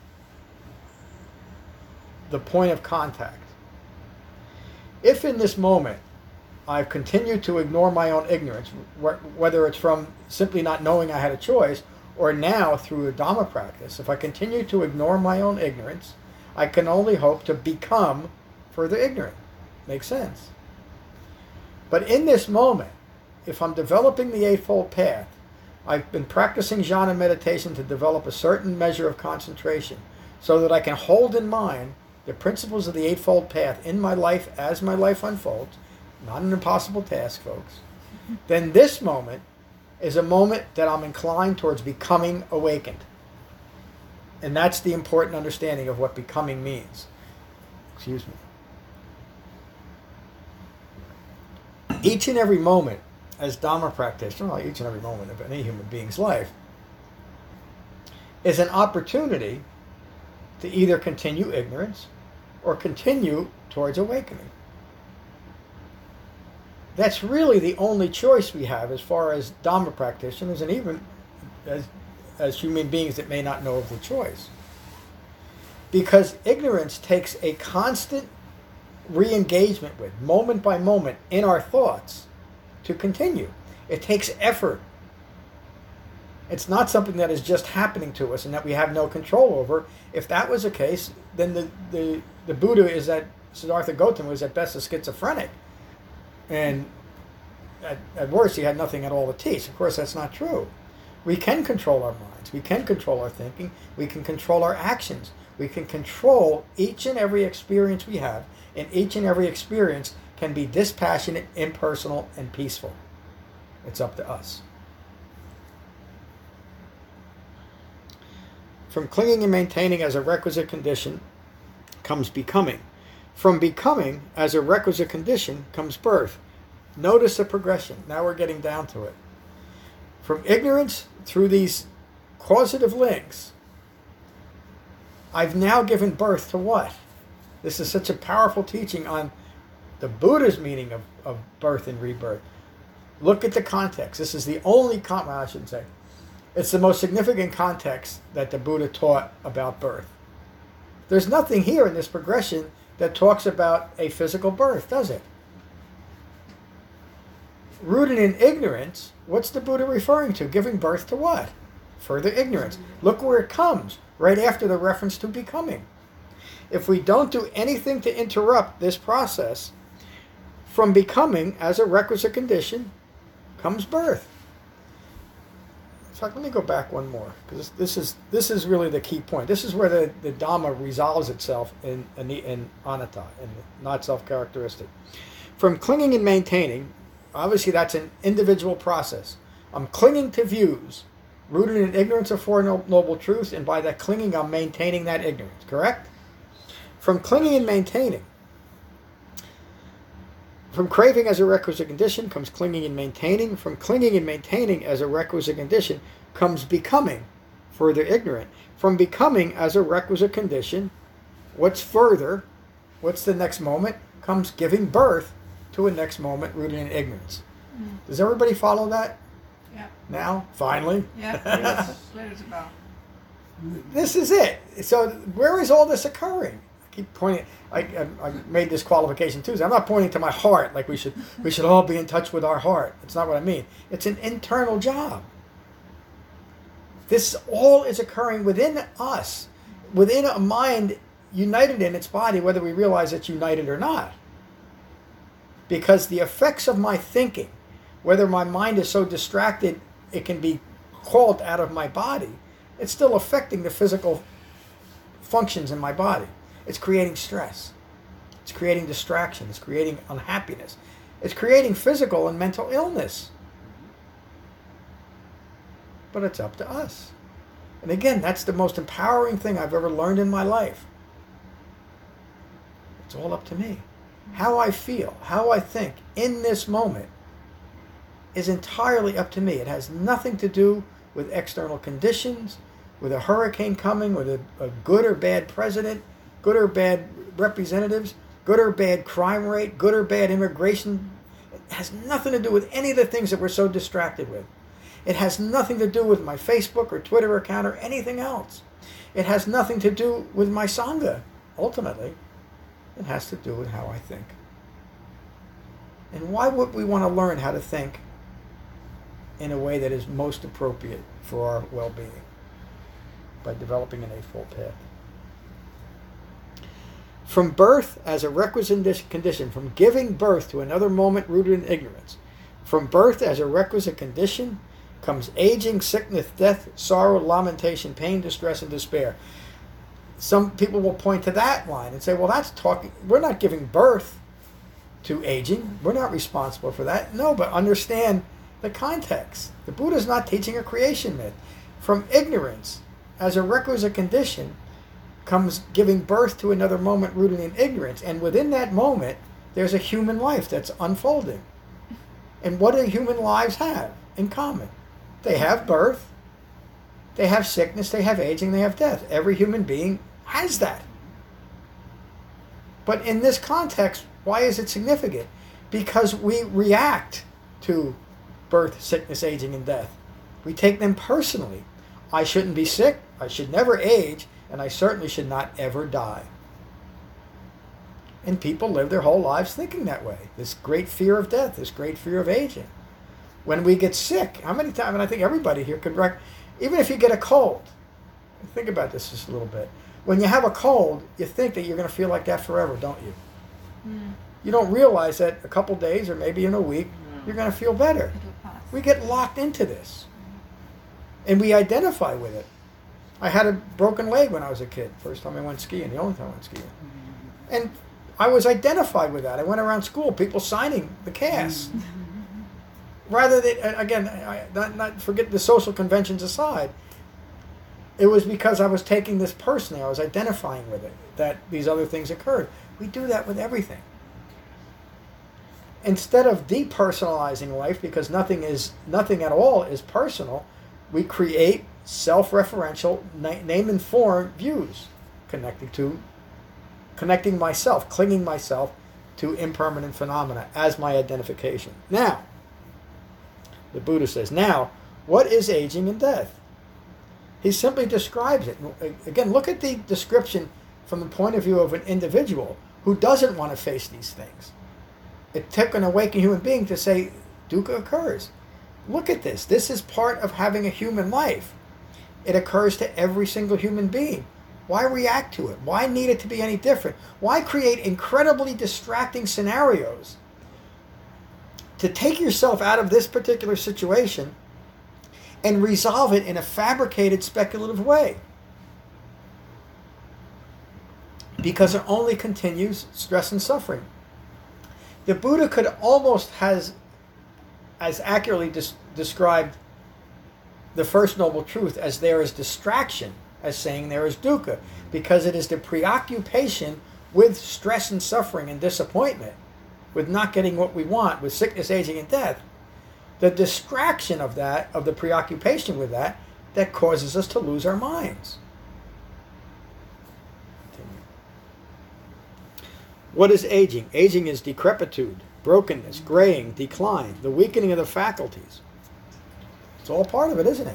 the point of contact. If in this moment I've continued to ignore my own ignorance, wh- whether it's from simply not knowing I had a choice, or now through a Dhamma practice, if I continue to ignore my own ignorance, I can only hope to become further ignorant. Makes sense. But in this moment, if I'm developing the Eightfold Path, I've been practicing jhana meditation to develop a certain measure of concentration so that I can hold in mind the principles of the Eightfold Path in my life as my life unfolds. Not an impossible task, folks. Then this moment is a moment that I'm inclined towards becoming awakened. And that's the important understanding of what becoming means. Excuse me. Each and every moment, as Dhamma practitioner, well, each and every moment of any human being's life, is an opportunity to either continue ignorance or continue towards awakening. That's really the only choice we have as far as Dhamma practitioners and even as, as human beings that may not know of the choice. Because ignorance takes a constant re-engagement with, moment by moment, in our thoughts to continue. It takes effort. It's not something that is just happening to us and that we have no control over. If that was the case, then the, the, the Buddha is at, Siddhartha Gautama was at best a schizophrenic. And at, at worst, he had nothing at all to teach. Of course, that's not true. We can control our minds. We can control our thinking. We can control our actions. We can control each and every experience we have, and each and every experience can be dispassionate, impersonal, and peaceful. It's up to us. From clinging and maintaining as a requisite condition comes becoming. From becoming as a requisite condition comes birth. Notice the progression. Now we're getting down to it. From ignorance through these causative links, I've now given birth to what? This is such a powerful teaching on the Buddha's meaning of, of birth and rebirth. Look at the context. This is the only con- well, I shouldn't say. It's the most significant context that the Buddha taught about birth. There's nothing here in this progression that talks about a physical birth, does it? Rooted in ignorance, what's the Buddha referring to? Giving birth to what? Further ignorance. Look where it comes, right after the reference to becoming. If we don't do anything to interrupt this process, from becoming as a requisite condition comes birth. In fact, let me go back one more, because this is this is really the key point. This is where the, the Dhamma resolves itself in, in, in anatta, in not self-characteristic. From clinging and maintaining, obviously that's an individual process. I'm clinging to views rooted in ignorance of Four Noble Truths, and by that clinging, I'm maintaining that ignorance, correct? From clinging and maintaining. From craving as a requisite condition comes clinging and maintaining. From clinging and maintaining as a requisite condition comes becoming, further ignorant. From becoming as a requisite condition, what's further, what's the next moment, comes giving birth to a next moment rooted in ignorance. Mm. Does everybody follow that? Yeah. Now, finally? Yeah. Yes. Clear as a bell. This is it. So where is all this occurring? I keep pointing. I, I, I made this qualification too. So I'm not pointing to my heart like we should. We should all be in touch with our heart. It's not what I mean. It's an internal job. This all is occurring within us, within a mind united in its body, whether we realize it's united or not. Because the effects of my thinking, whether my mind is so distracted it can be called out of my body, it's still affecting the physical functions in my body. It's creating stress. It's creating distraction. It's creating unhappiness. It's creating physical and mental illness. But it's up to us. And again, that's the most empowering thing I've ever learned in my life. It's all up to me. How I feel, how I think in this moment is entirely up to me. It has nothing to do with external conditions, with a hurricane coming, with a, a good or bad president, good or bad representatives, good or bad crime rate, good or bad immigration. It has nothing to do with any of the things that we're so distracted with. It has nothing to do with my Facebook or Twitter account or anything else. It has nothing to do with my Sangha, ultimately. It has to do with how I think. And why would we want to learn how to think in a way that is most appropriate for our well-being? By developing an Eightfold Path. From birth as a requisite condition, from giving birth to another moment rooted in ignorance, from birth as a requisite condition comes aging, sickness, death, sorrow, lamentation, pain, distress, and despair. Some people will point to that line and say, well, that's talking, we're not giving birth to aging. We're not responsible for that. No, but understand the context. The Buddha's not teaching a creation myth. From ignorance as a requisite condition comes giving birth to another moment rooted in ignorance. And within that moment, there's a human life that's unfolding. And what do human lives have in common? They have birth, they have sickness, they have aging, they have death. Every human being has that. But in this context, why is it significant? Because we react to birth, sickness, aging, and death. We take them personally. I shouldn't be sick, I should never age, and I certainly should not ever die. And people live their whole lives thinking that way. This great fear of death, this great fear of aging. When we get sick, how many times, and I think everybody here could, rec- even if you get a cold, think about this just a little bit. When you have a cold, you think that you're going to feel like that forever, don't you? Mm. You don't realize that a couple days or maybe in a week, Mm. you're going to feel better. It'll pass. We get locked into this. And we identify with it. I had a broken leg when I was a kid. First time I went skiing, the only time I went skiing. And I was identified with that. I went around school, people signing the cast. Rather than, and again, I, not, not forget the social conventions aside, it was because I was taking this personally. I was identifying with it, that these other things occurred. We do that with everything. Instead of depersonalizing life, because nothing is nothing at all is personal, we create self-referential, na- name and form views, connecting to, connecting myself, clinging myself to impermanent phenomena as my identification. Now, the Buddha says, now, what is aging and death? He simply describes it. Again, look at the description from the point of view of an individual who doesn't want to face these things. It took an awakened human being to say, dukkha occurs. Look at this. This is part of having a human life. It occurs to every single human being. Why react to it? Why need it to be any different? Why create incredibly distracting scenarios to take yourself out of this particular situation and resolve it in a fabricated, speculative way? Because it only continues stress and suffering. The Buddha could almost has as accurately des- described the First Noble Truth as there is distraction, as saying there is dukkha, because it is the preoccupation with stress and suffering and disappointment, with not getting what we want, with sickness, aging, and death, the distraction of that, of the preoccupation with that, that causes us to lose our minds. What is aging? Aging is decrepitude, brokenness, graying, decline, the weakening of the faculties. It's all part of it, isn't it?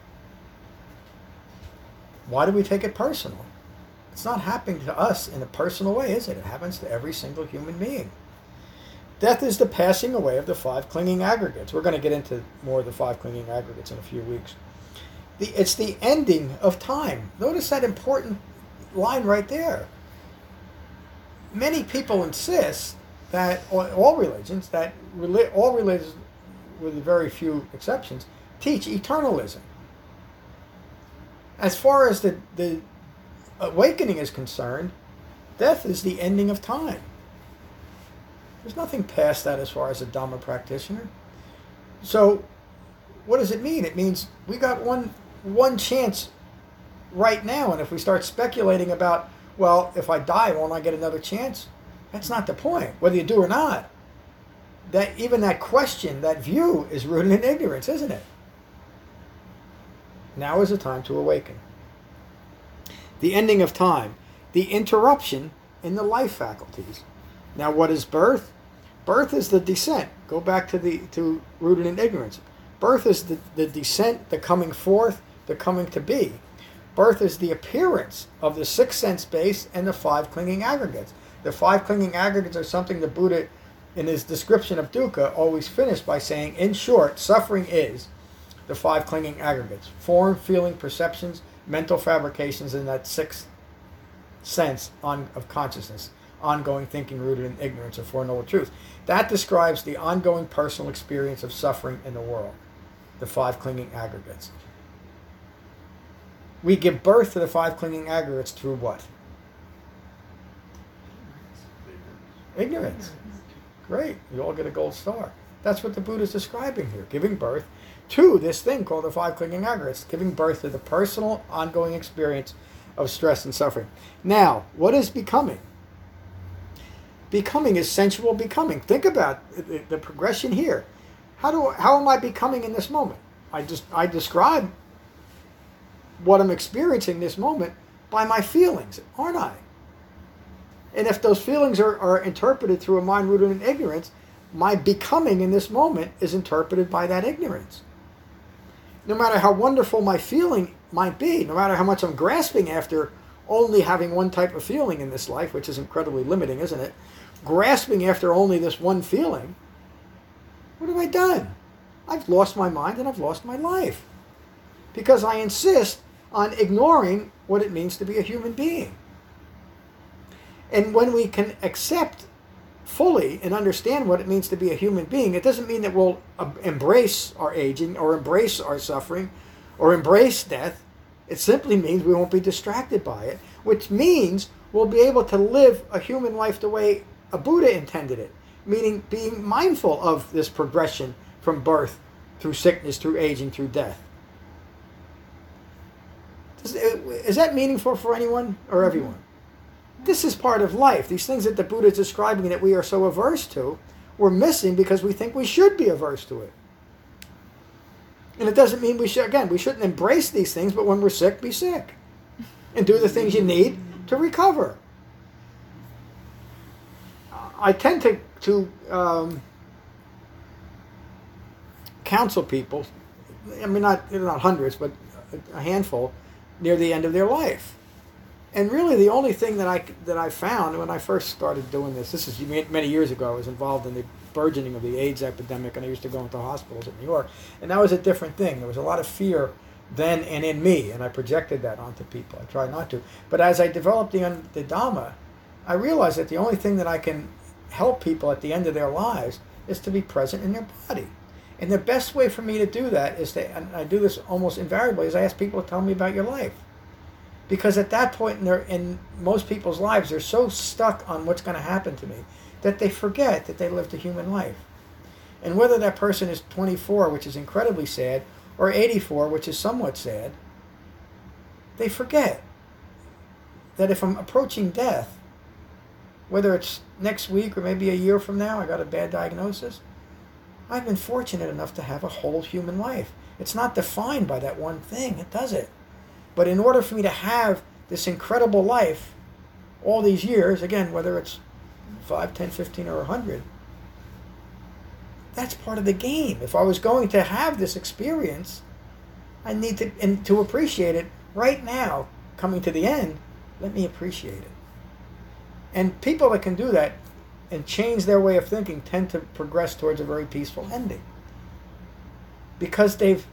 Why do we take it personal? It's not happening to us in a personal way, is it? It happens to every single human being. Death is the passing away of the five clinging aggregates. We're going to get into more of the five clinging aggregates in a few weeks. The, it's the ending of time. Notice that important line right there. Many people insist that all, all religions, that reli- all religions, with very few exceptions, teach eternalism. As far as the, the awakening is concerned, death is the ending of time. There's nothing past that as far as a Dhamma practitioner. So, what does it mean? It means we got one one chance right now, and if we start speculating about, well, if I die, won't I get another chance? That's not the point, whether you do or not. That even that question, that view, is rooted in ignorance, isn't it? Now is the time to awaken. The ending of time, the interruption in the life faculties. Now, what is birth? Birth is the descent. Go back to the to rooted in ignorance. Birth is the, the descent, the coming forth, the coming to be. Birth is the appearance of the six sense base and the five clinging aggregates. The five clinging aggregates are something the Buddha, in his description of dukkha, always finished by saying, in short, suffering is the five clinging aggregates. Form, feeling, perceptions, mental fabrications, and that sixth sense on, of consciousness. Ongoing thinking rooted in ignorance of foreknowledge of truth. That describes the ongoing personal experience of suffering in the world. The five clinging aggregates. We give birth to the five clinging aggregates through what? Ignorance. Great. You all get a gold star. That's what the Buddha is describing here. Giving birth to this thing called the five clinging aggregates. Giving birth to the personal, ongoing experience of stress and suffering. Now, what is becoming? Becoming is sensual becoming. Think about the, the progression here. How do how am I becoming in this moment? I just I describe what I'm experiencing this moment by my feelings, aren't I? And if those feelings are, are interpreted through a mind rooted in ignorance, my becoming in this moment is interpreted by that ignorance. No matter how wonderful my feeling might be, no matter how much I'm grasping after only having one type of feeling in this life, which is incredibly limiting, isn't it? Grasping after only this one feeling, what have I done? I've lost my mind and I've lost my life. Because I insist on ignoring what it means to be a human being. And when we can accept fully and understand what it means to be a human being, it doesn't mean that we'll uh, embrace our aging or embrace our suffering or embrace death. It simply means we won't be distracted by it, which means we'll be able to live a human life the way a Buddha intended it, meaning being mindful of this progression from birth through sickness, through aging, through death. Does, is that meaningful for anyone or everyone? This is part of life. These things that the Buddha is describing that we are so averse to, we're missing because we think we should be averse to it. And it doesn't mean we should, again, we shouldn't embrace these things, but when we're sick, be sick. And do the things you need to recover. I tend to, to um, counsel people, I mean, not, not hundreds, but a handful, near the end of their life. And really the only thing that I, that I found when I first started doing this, this is many years ago, I was involved in the burgeoning of the AIDS epidemic, and I used to go into hospitals in New York, and that was a different thing. There was a lot of fear then and in me, and I projected that onto people. I tried not to. But as I developed the, the Dhamma, I realized that the only thing that I can help people at the end of their lives is to be present in their body. And the best way for me to do that is to, and I do this almost invariably, is I ask people to tell me about your life. Because at that point in, their, in most people's lives, they're so stuck on what's going to happen to me that they forget that they lived a human life. And whether that person is twenty-four, which is incredibly sad, or eighty-four, which is somewhat sad, they forget that if I'm approaching death, whether it's next week or maybe a year from now, I got a bad diagnosis. I've been fortunate enough to have a whole human life. It's not defined by that one thing, it does it. But in order for me to have this incredible life all these years, again, whether it's five, ten, fifteen, or a hundred, that's part of the game. If I was going to have this experience, I need to, and to appreciate it right now, coming to the end, let me appreciate it. And people that can do that and change their way of thinking tend to progress towards a very peaceful ending. Because they've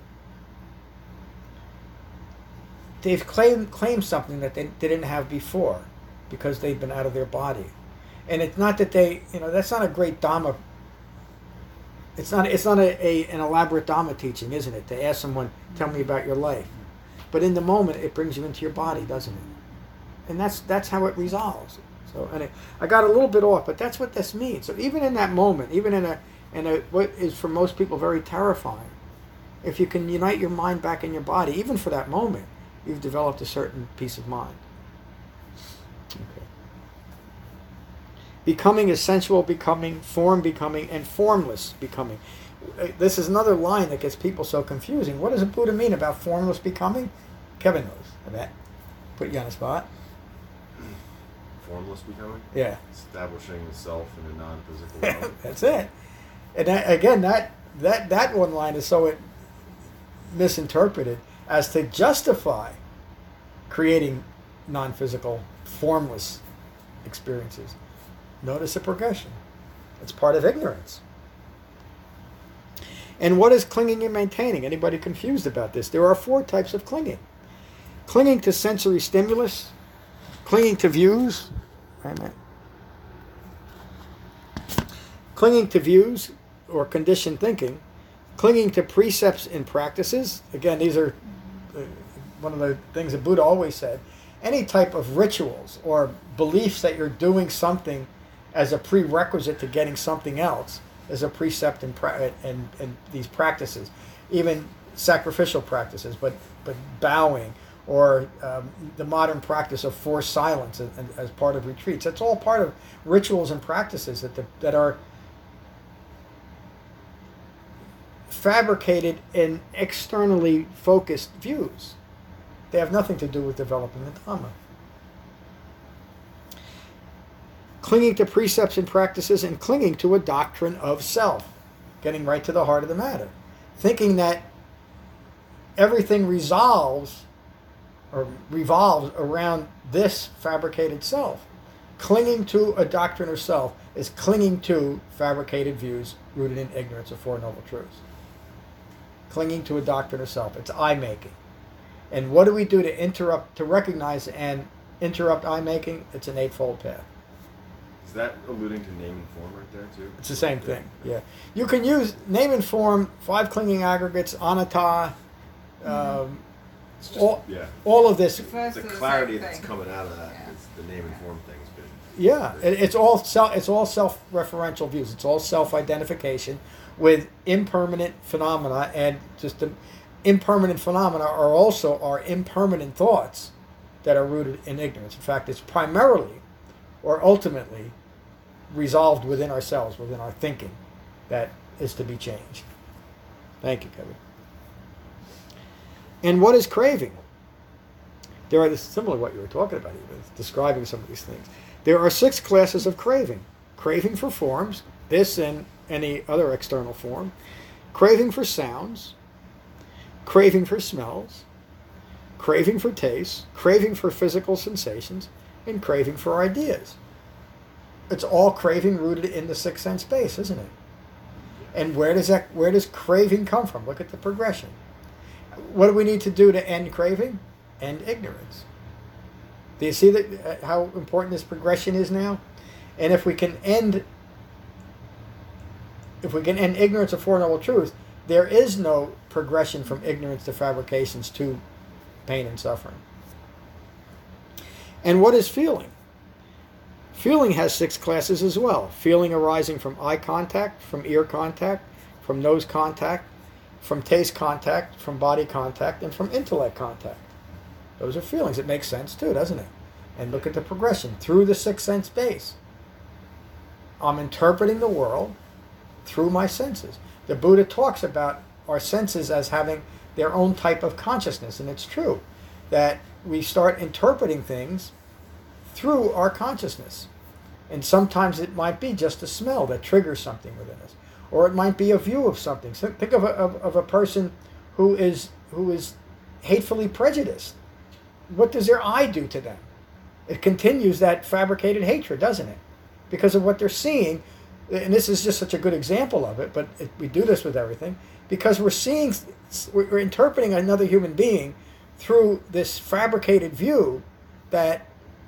they've claimed, claimed something that they, they didn't have before, because they've been out of their body. And it's not that they, you know, that's not a great Dhamma. It's not, it's not a, a an elaborate Dhamma teaching, isn't it? To ask someone, tell me about your life. But in the moment, it brings you into your body, doesn't it? And that's that's how it resolves. So, and it, I got a little bit off, but that's what this means. So even in that moment, even in a in a what is for most people very terrifying, if you can unite your mind back in your body, even for that moment, you've developed a certain peace of mind. Okay. Becoming is sensual becoming, form becoming, and formless becoming. This is another line that gets people so confusing. What does the Buddha mean about formless becoming? Kevin knows. I bet. Put you on the spot. Formless becoming? Yeah. Establishing the self in a non-physical world. That's it. And that, again, that, that, that one line is so it, misinterpreted as to justify creating non-physical, formless experiences. Notice the progression. It's part of ignorance. And what is clinging and maintaining? Anybody confused about this? There are four types of clinging. Clinging to sensory stimulus, clinging to views, wait a minute. Clinging to views or conditioned thinking, clinging to precepts and practices. Again, these are uh, one of the things that Buddha always said. Any type of rituals or beliefs that you're doing something as a prerequisite to getting something else is a precept and, pra- and, and these practices. Even sacrificial practices, but, but bowing, or um, the modern practice of forced silence as, as part of retreats. That's all part of rituals and practices that, the, that are fabricated in externally focused views. They have nothing to do with developing the Dhamma. Clinging to precepts and practices, and clinging to a doctrine of self. Getting right to the heart of the matter. Thinking that everything resolves or revolves around this fabricated self. Clinging to a doctrine of self is clinging to fabricated views rooted in ignorance of Four Noble Truths. Clinging to a doctrine of self. It's I-making. And what do we do to interrupt, to recognize and interrupt I-making? It's an eightfold path. Is that alluding to name and form right there too? It's the same thing, yeah. You can use name and form, five clinging aggregates, anatta, um, It's just, all, yeah. all of this. First The or the clarity same that's thing. coming out of that Yeah. is the name and form thing's been. Yeah, it, it's all self, it's all self-referential views. It's all self-identification with impermanent phenomena, and just the impermanent phenomena are also our impermanent thoughts that are rooted in ignorance. In fact, it's primarily or ultimately resolved within ourselves, within our thinking, that is to be changed. Thank you, Kevin. And what is craving? There are, this is similar to what you were talking about, even describing some of these things. There are six classes of craving. Craving for forms, this and any other external form. Craving for sounds. Craving for smells. Craving for tastes. Craving for physical sensations. And craving for ideas. It's all craving rooted in the sixth sense base, isn't it? And where does that, where does craving come from? Look at the progression. What do we need to do to end craving? End ignorance. Do you see that, uh, how important this progression is now? And if we can end, if we can end ignorance of Four Noble Truths, there is no progression from ignorance to fabrications to pain and suffering. And what is feeling? Feeling has six classes as well. Feeling arising from eye contact, from ear contact, from nose contact, from taste contact, from body contact, and from intellect contact. Those are feelings. It makes sense too, doesn't it? And look at the progression through the sixth sense base. I'm interpreting the world through my senses. The Buddha talks about our senses as having their own type of consciousness, and it's true that we start interpreting things through our consciousness. And sometimes it might be just a smell that triggers something within us, or it might be a view of something. So think of a, of, of a person who is who is hatefully prejudiced. What does their eye do to them? It continues that fabricated hatred, doesn't it? Because of what they're seeing. And this is just such a good example of it, but it, we do this with everything, because we're seeing, we're interpreting another human being through this fabricated view that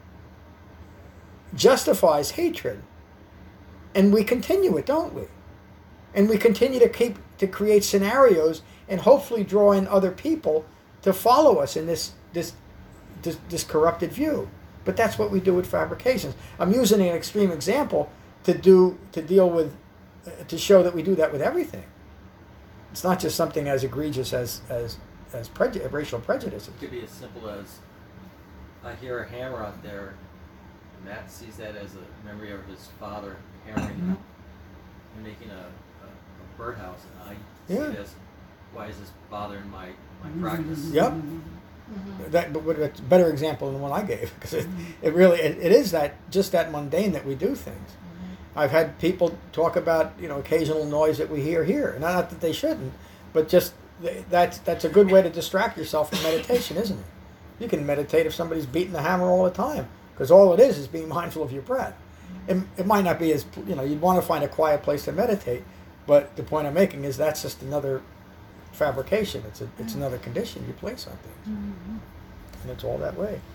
justifies hatred. And we continue it, don't we? And we continue to keep to create scenarios and hopefully draw in other people to follow us in this this this, this corrupted view. But that's what we do with fabrications. I'm using an extreme example to do to deal with uh, to show that we do that with everything. It's not just something as egregious as as as preju- racial prejudice. It could be as simple as I hear a hammer out there. Matt sees that as a memory of his father hammering Mm-hmm. and making a, a, a birdhouse, and I see Yeah. it as, why is this bothering my, my Mm-hmm. practice? Yep. That, but what- it's a better example than the one I gave, because it, it really it, it is that just that mundane that we do things. I've had people talk about, you know, occasional noise that we hear here. Not, not that they shouldn't, but just th- that's that's a good way to distract yourself from meditation, isn't it? You can meditate if somebody's beating the hammer all the time, because all it is is being mindful of your breath. It, it might not be as, you know, you'd want to find a quiet place to meditate, but the point I'm making is that's just another fabrication. It's a, it's another condition you place on things, and it's all that way.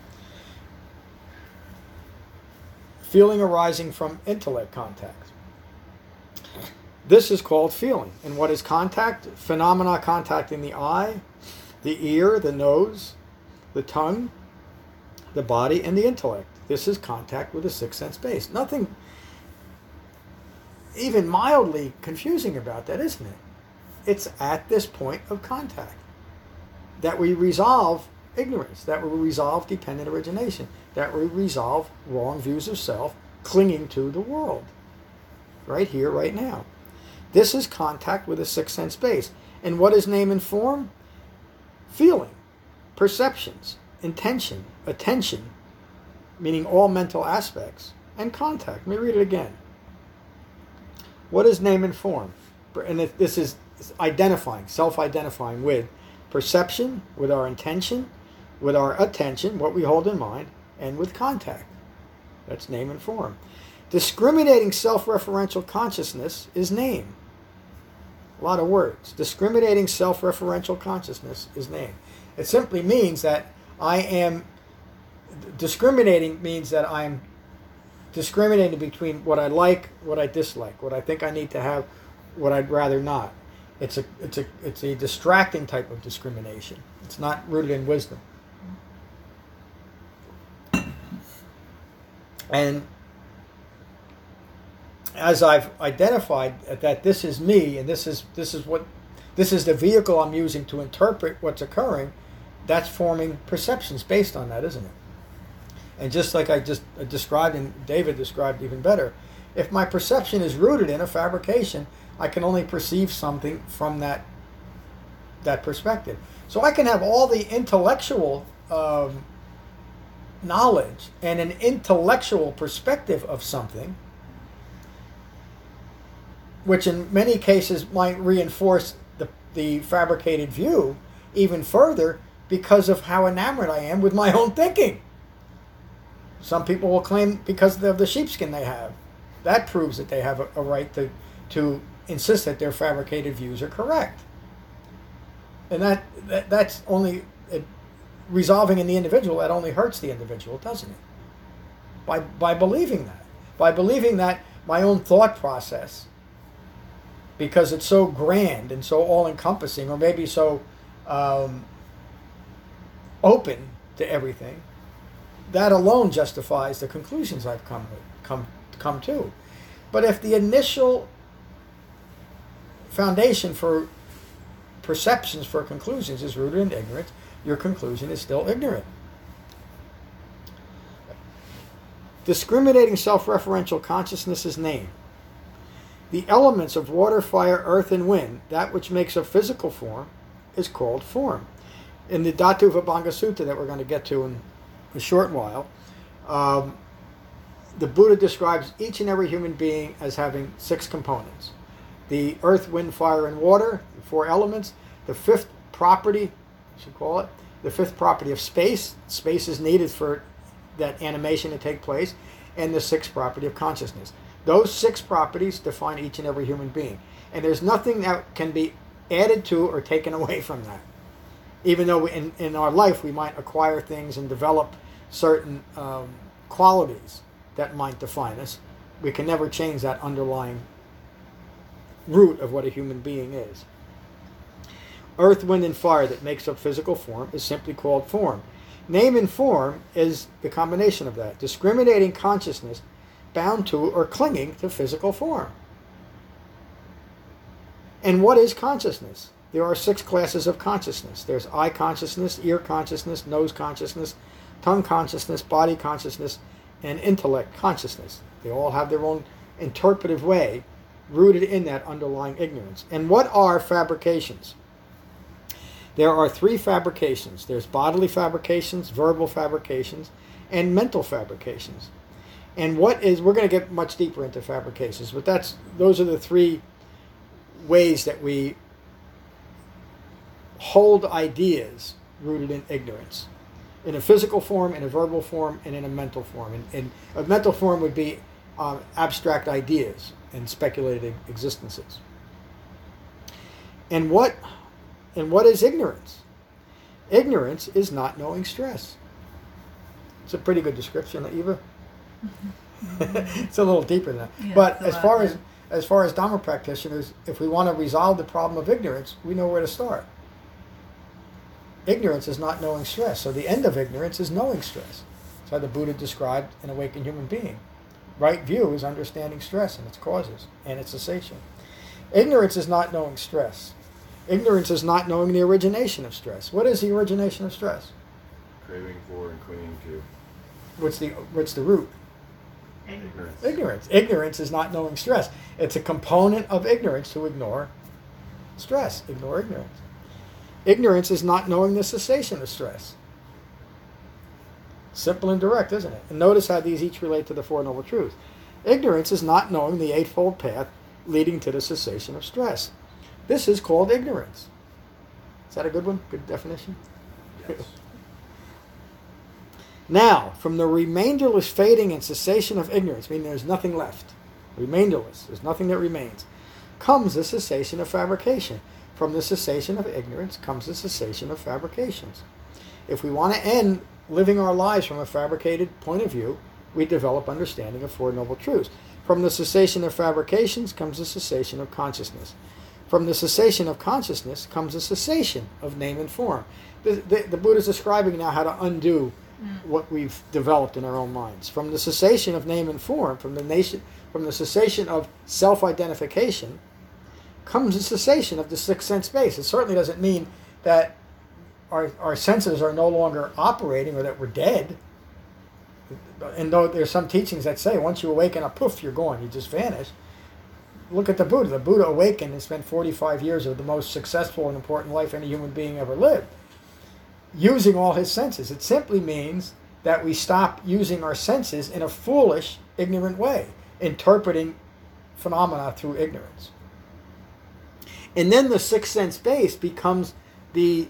Feeling arising from intellect contact. This is called feeling. And what is contact? Phenomena contacting the eye, the ear, the nose, the tongue, the body, and the intellect. This is contact with the sixth sense base. Nothing even mildly confusing about that, isn't it? It's at this point of contact that we resolve ignorance, that we resolve dependent origination, that we resolve wrong views of self, clinging to the world. Right here, right now. This is contact with a sixth sense base. And what is name and form? Feeling, perceptions, intention, attention, meaning all mental aspects, and contact. Let me read it again. What is name and form? And this is identifying, self-identifying with perception, with our intention, with our attention, what we hold in mind, and with contact. That's name and form. Discriminating self-referential consciousness is name. A lot of words. Discriminating self-referential consciousness is name. It simply means that I am, discriminating means that I'm discriminating between what I like, what I dislike, what I think I need to have, what I'd rather not. It's a, it's a, it's a distracting type of discrimination. It's not rooted in wisdom. And as I've identified that this is me, and this is this is what this is the vehicle I'm using to interpret what's occurring, that's forming perceptions based on that, isn't it? And just like I just described, and David described even better, if my perception is rooted in a fabrication, I can only perceive something from that that perspective. So I can have all the intellectual um, knowledge and an intellectual perspective of something, which in many cases might reinforce the, the fabricated view even further because of how enamored I am with my own thinking. Some people will claim because of the sheepskin they have. That proves that they have a, a right to, to insist that their fabricated views are correct. And that, that that's only it, resolving in the individual, that only hurts the individual, doesn't it? By, by believing that. By believing that my own thought process, because it's so grand and so all-encompassing, or maybe so um, open to everything, that alone justifies the conclusions I've come come come to. But if the initial foundation for perceptions for conclusions is rooted in ignorance, your conclusion is still ignorant. Discriminating self-referential consciousness is name. The elements of water, fire, earth, and wind, that which makes a physical form, is called form. In the Dhatu Vibhanga Sutta that we're going to get to in a short while, um, the Buddha describes each and every human being as having six components. The earth, wind, fire, and water, the four elements. The fifth property, I should call it, the fifth property of space. Space is needed for that animation to take place. And the sixth property of consciousness. Those six properties define each and every human being. And there's nothing that can be added to or taken away from that. Even though we, in, in our life we might acquire things and develop certain um, qualities that might define us, we can never change that underlying root of what a human being is. Earth, wind, and fire that makes up physical form is simply called form. Name and form is the combination of that. Discriminating consciousness bound to or clinging to physical form. And what is consciousness? There are six classes of consciousness. There's eye consciousness, ear consciousness, nose consciousness, tongue consciousness, body consciousness, and intellect consciousness. They all have their own interpretive way rooted in that underlying ignorance. And what are fabrications? There are three fabrications. There's bodily fabrications, verbal fabrications, and mental fabrications. And what is, we're going to get much deeper into fabrications, but that's those are the three ways that we hold ideas rooted in ignorance. In a physical form, in a verbal form, and in a mental form. And, and a mental form would be um, abstract ideas and speculated existences. And what, and what is ignorance? Ignorance is not knowing stress. It's a pretty good description, Eva. It's a little deeper than that. Yeah, but it's a as lot, far yeah. as as far as Dhamma practitioners, if we want to resolve the problem of ignorance, we know where to start. Ignorance is not knowing stress. So the end of ignorance is knowing stress. That's how the Buddha described an awakened human being. Right view is understanding stress and its causes and its cessation. Ignorance is not knowing stress. Ignorance is not knowing the origination of stress. What is the origination of stress? Craving for and clinging to. What's the what's the root? Ignorance. Ignorance. Ignorance is not knowing stress. It's a component of ignorance to ignore stress, ignore ignorance. Ignorance is not knowing the cessation of stress. Simple and direct, isn't it? And notice how these each relate to the Four Noble Truths. Ignorance is not knowing the Eightfold Path leading to the cessation of stress. This is called ignorance. Is that a good one? Good definition? Yes. Now, from the remainderless fading and cessation of ignorance, meaning there's nothing left, remainderless, there's nothing that remains, comes the cessation of fabrication. From the cessation of ignorance comes the cessation of fabrications. If we want to end living our lives from a fabricated point of view, we develop understanding of Four Noble Truths. From the cessation of fabrications comes the cessation of consciousness. From the cessation of consciousness comes the cessation of name and form. The, the, the Buddha is describing now how to undo what we've developed in our own minds. From the cessation of name and form, from the nation, from the cessation of self-identification, comes the cessation of the sixth sense base. It certainly doesn't mean that our, our senses are no longer operating or that we're dead. And though there's some teachings that say once you awaken up, poof, you're gone, you just vanish. Look at the Buddha. The Buddha awakened and spent forty-five years of the most successful and important life any human being ever lived, using all his senses. It simply means that we stop using our senses in a foolish, ignorant way, interpreting phenomena through ignorance. And then the sixth sense base becomes the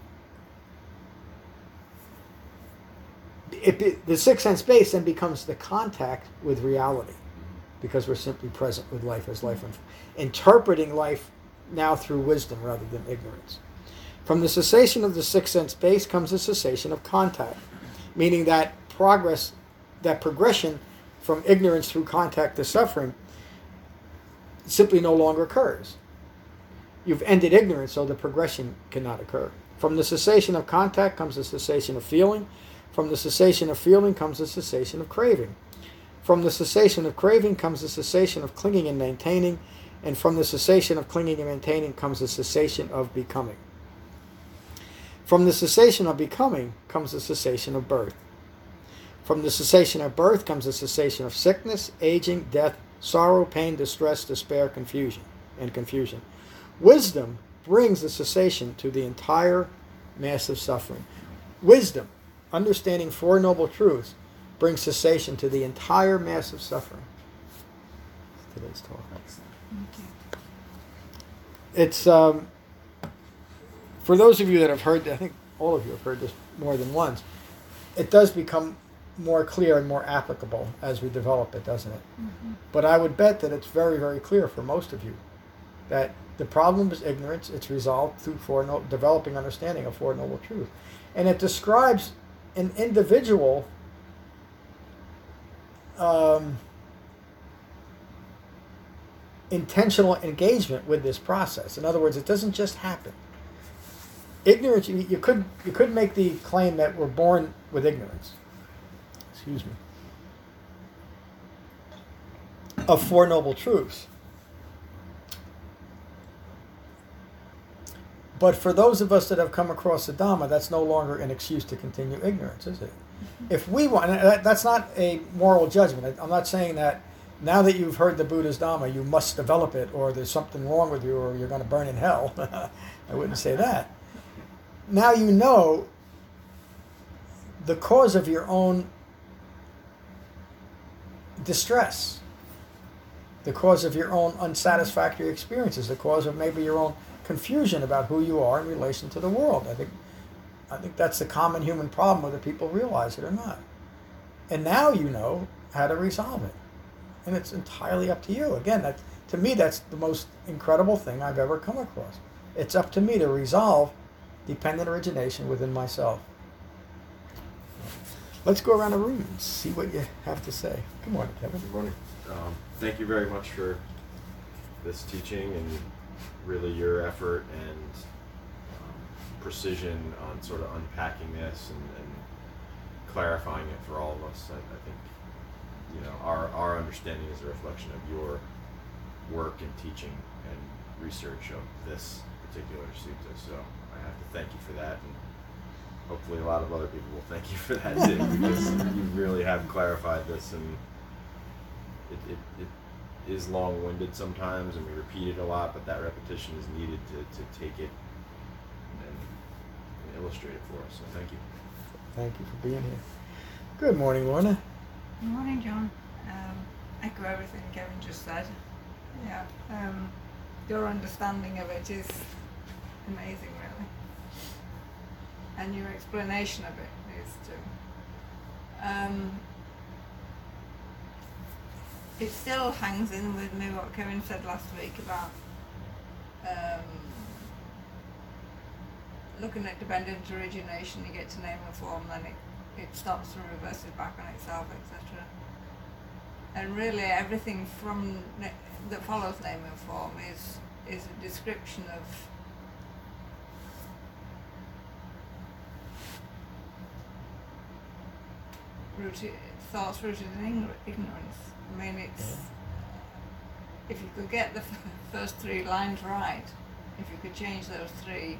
it, the sixth sense base then becomes the contact with reality, because we're simply present with life as life, and interpreting life now through wisdom rather than ignorance. From the cessation of the sixth sense base comes the cessation of contact, meaning that progress, that progression from ignorance through contact to suffering simply no longer occurs. You've ended ignorance, so the progression cannot occur. From the cessation of contact comes the cessation of feeling. From the cessation of feeling comes the cessation of craving. From the cessation of craving comes the cessation of clinging and maintaining. And from the cessation of clinging and maintaining comes the cessation of becoming. From the cessation of becoming comes the cessation of birth. From the cessation of birth comes the cessation of sickness, aging, death, sorrow, pain, distress, despair, confusion, and confusion. Wisdom brings the cessation to the entire mass of suffering. Wisdom, understanding Four Noble Truths, brings cessation to the entire mass of suffering. Today's talk. Okay. It's um, for those of you that have heard, I think all of you have heard this more than once. It does become more clear and more applicable as we develop it, doesn't it? Mm-hmm. But I would bet that it's very, very clear for most of you that the problem is ignorance. It's resolved through four no- developing understanding of Four Noble Truths, and it describes an individual. Um, intentional engagement with this process. In other words, it doesn't just happen. Ignorance, you, you could you could make the claim that we're born with ignorance. Excuse me. Of Four Noble Truths. But for those of us that have come across the Dhamma, that's no longer an excuse to continue ignorance, is it? If we want, and that, that's not a moral judgment. I'm not saying that now that you've heard the Buddha's Dhamma, you must develop it, or there's something wrong with you, or you're going to burn in hell. I wouldn't say that. Now you know the cause of your own distress, the cause of your own unsatisfactory experiences, the cause of maybe your own confusion about who you are in relation to the world. I think, I think that's the common human problem, whether people realize it or not. And now you know how to resolve it. And it's entirely up to you. Again, that, to me, that's the most incredible thing I've ever come across. It's up to me to resolve dependent origination within myself. Let's go around the room and see what you have to say. Good morning, Kevin. Good morning. Um, thank you very much for this teaching and really your effort and um, precision on sort of unpacking this and, and clarifying it for all of us. I, I think you know our, our understanding is a reflection of your work and teaching and research of this particular sutta. So I have to thank you for that, and hopefully a lot of other people will thank you for that too, because you really have clarified this, and it, it, it is long-winded sometimes, and we repeat it a lot, but that repetition is needed to, to take it and, and illustrate it for us. So thank you. Thank you for being here. Good morning, Lorna. Good morning, John. Um, echo everything Kevin just said. Yeah, um, your understanding of it is amazing, really, and your explanation of it is too. Um, it still hangs in with me what Kevin said last week about um, looking at dependent origination. You get to name and form, then it it stops and reverses back on itself, et cetera. And really, everything from ne- that follows name and form is is a description of rooted, thoughts rooted in ign- ignorance. I mean, it's if you could get the f- first three lines right, if you could change those three.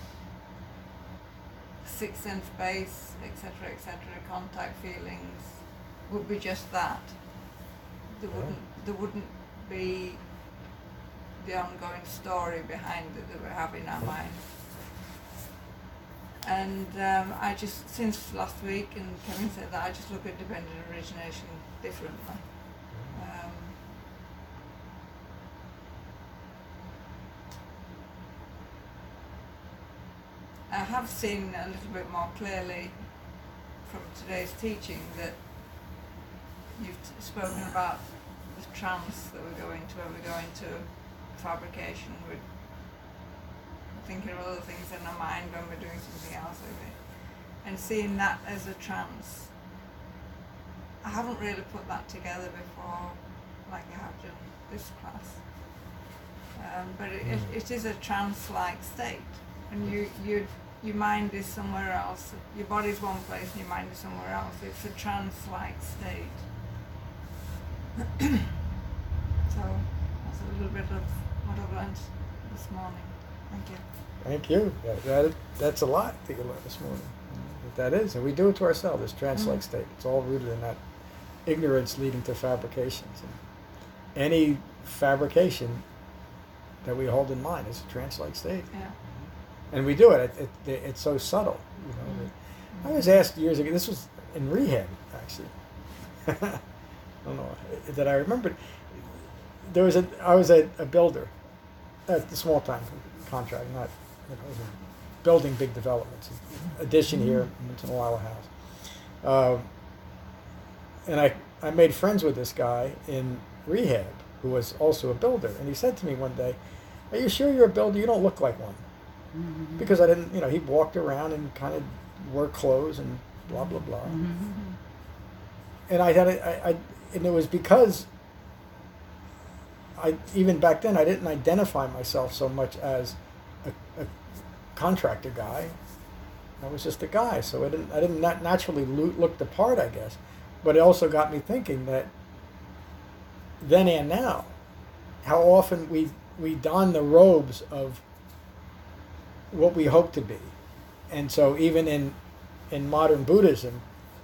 Sixth sense base, et cetera, et cetera, contact feelings would be just that. There wouldn't, there wouldn't be the ongoing story behind it that we have in our mind. And um, I just, since last week, and Kevin said that, I just look at dependent origination differently. Um, I have seen a little bit more clearly from today's teaching that you've t- spoken about the trance that we go into when we go into fabrication. We're thinking of other things in our mind when we're doing something else with it. And seeing that as a trance. I haven't really put that together before, like I have done this class. Um, but it, it, it is a trance-like state. And you, you, your mind is somewhere else. Your body's one place and your mind is somewhere else. It's a trance-like state. So that's a little bit of what I've learned this morning. Thank you. Thank you. That, that, that's a lot that you learned this morning. That is, and we do it to ourselves, this trance-like Mm. state. It's all rooted in that ignorance leading to fabrications. any fabrication that we hold in mind is a trance-like state. Yeah. And we do it. It, it. It's so subtle. You know. that- I was asked years ago. This was in rehab, actually. I don't know that I remembered. There was a. I was a, a builder, at the small time contract, not you know, building big developments. Addition here, once in a while a house. Uh, and I I made friends with this guy in rehab who was also a builder, and he said to me one day, "Are you sure you're a builder? You don't look like one." Mm-hmm. Because I didn't, you know, he walked around and kind of wore clothes and blah blah blah. Mm-hmm. And I had, a, I, I, and it was because I even back then I didn't identify myself so much as a, a contractor guy. I was just a guy, so I didn't, I didn't nat- naturally lo- look the part, I guess. But it also got me thinking that then and now, how often we we don the robes of what we hope to be. And so even in in modern Buddhism,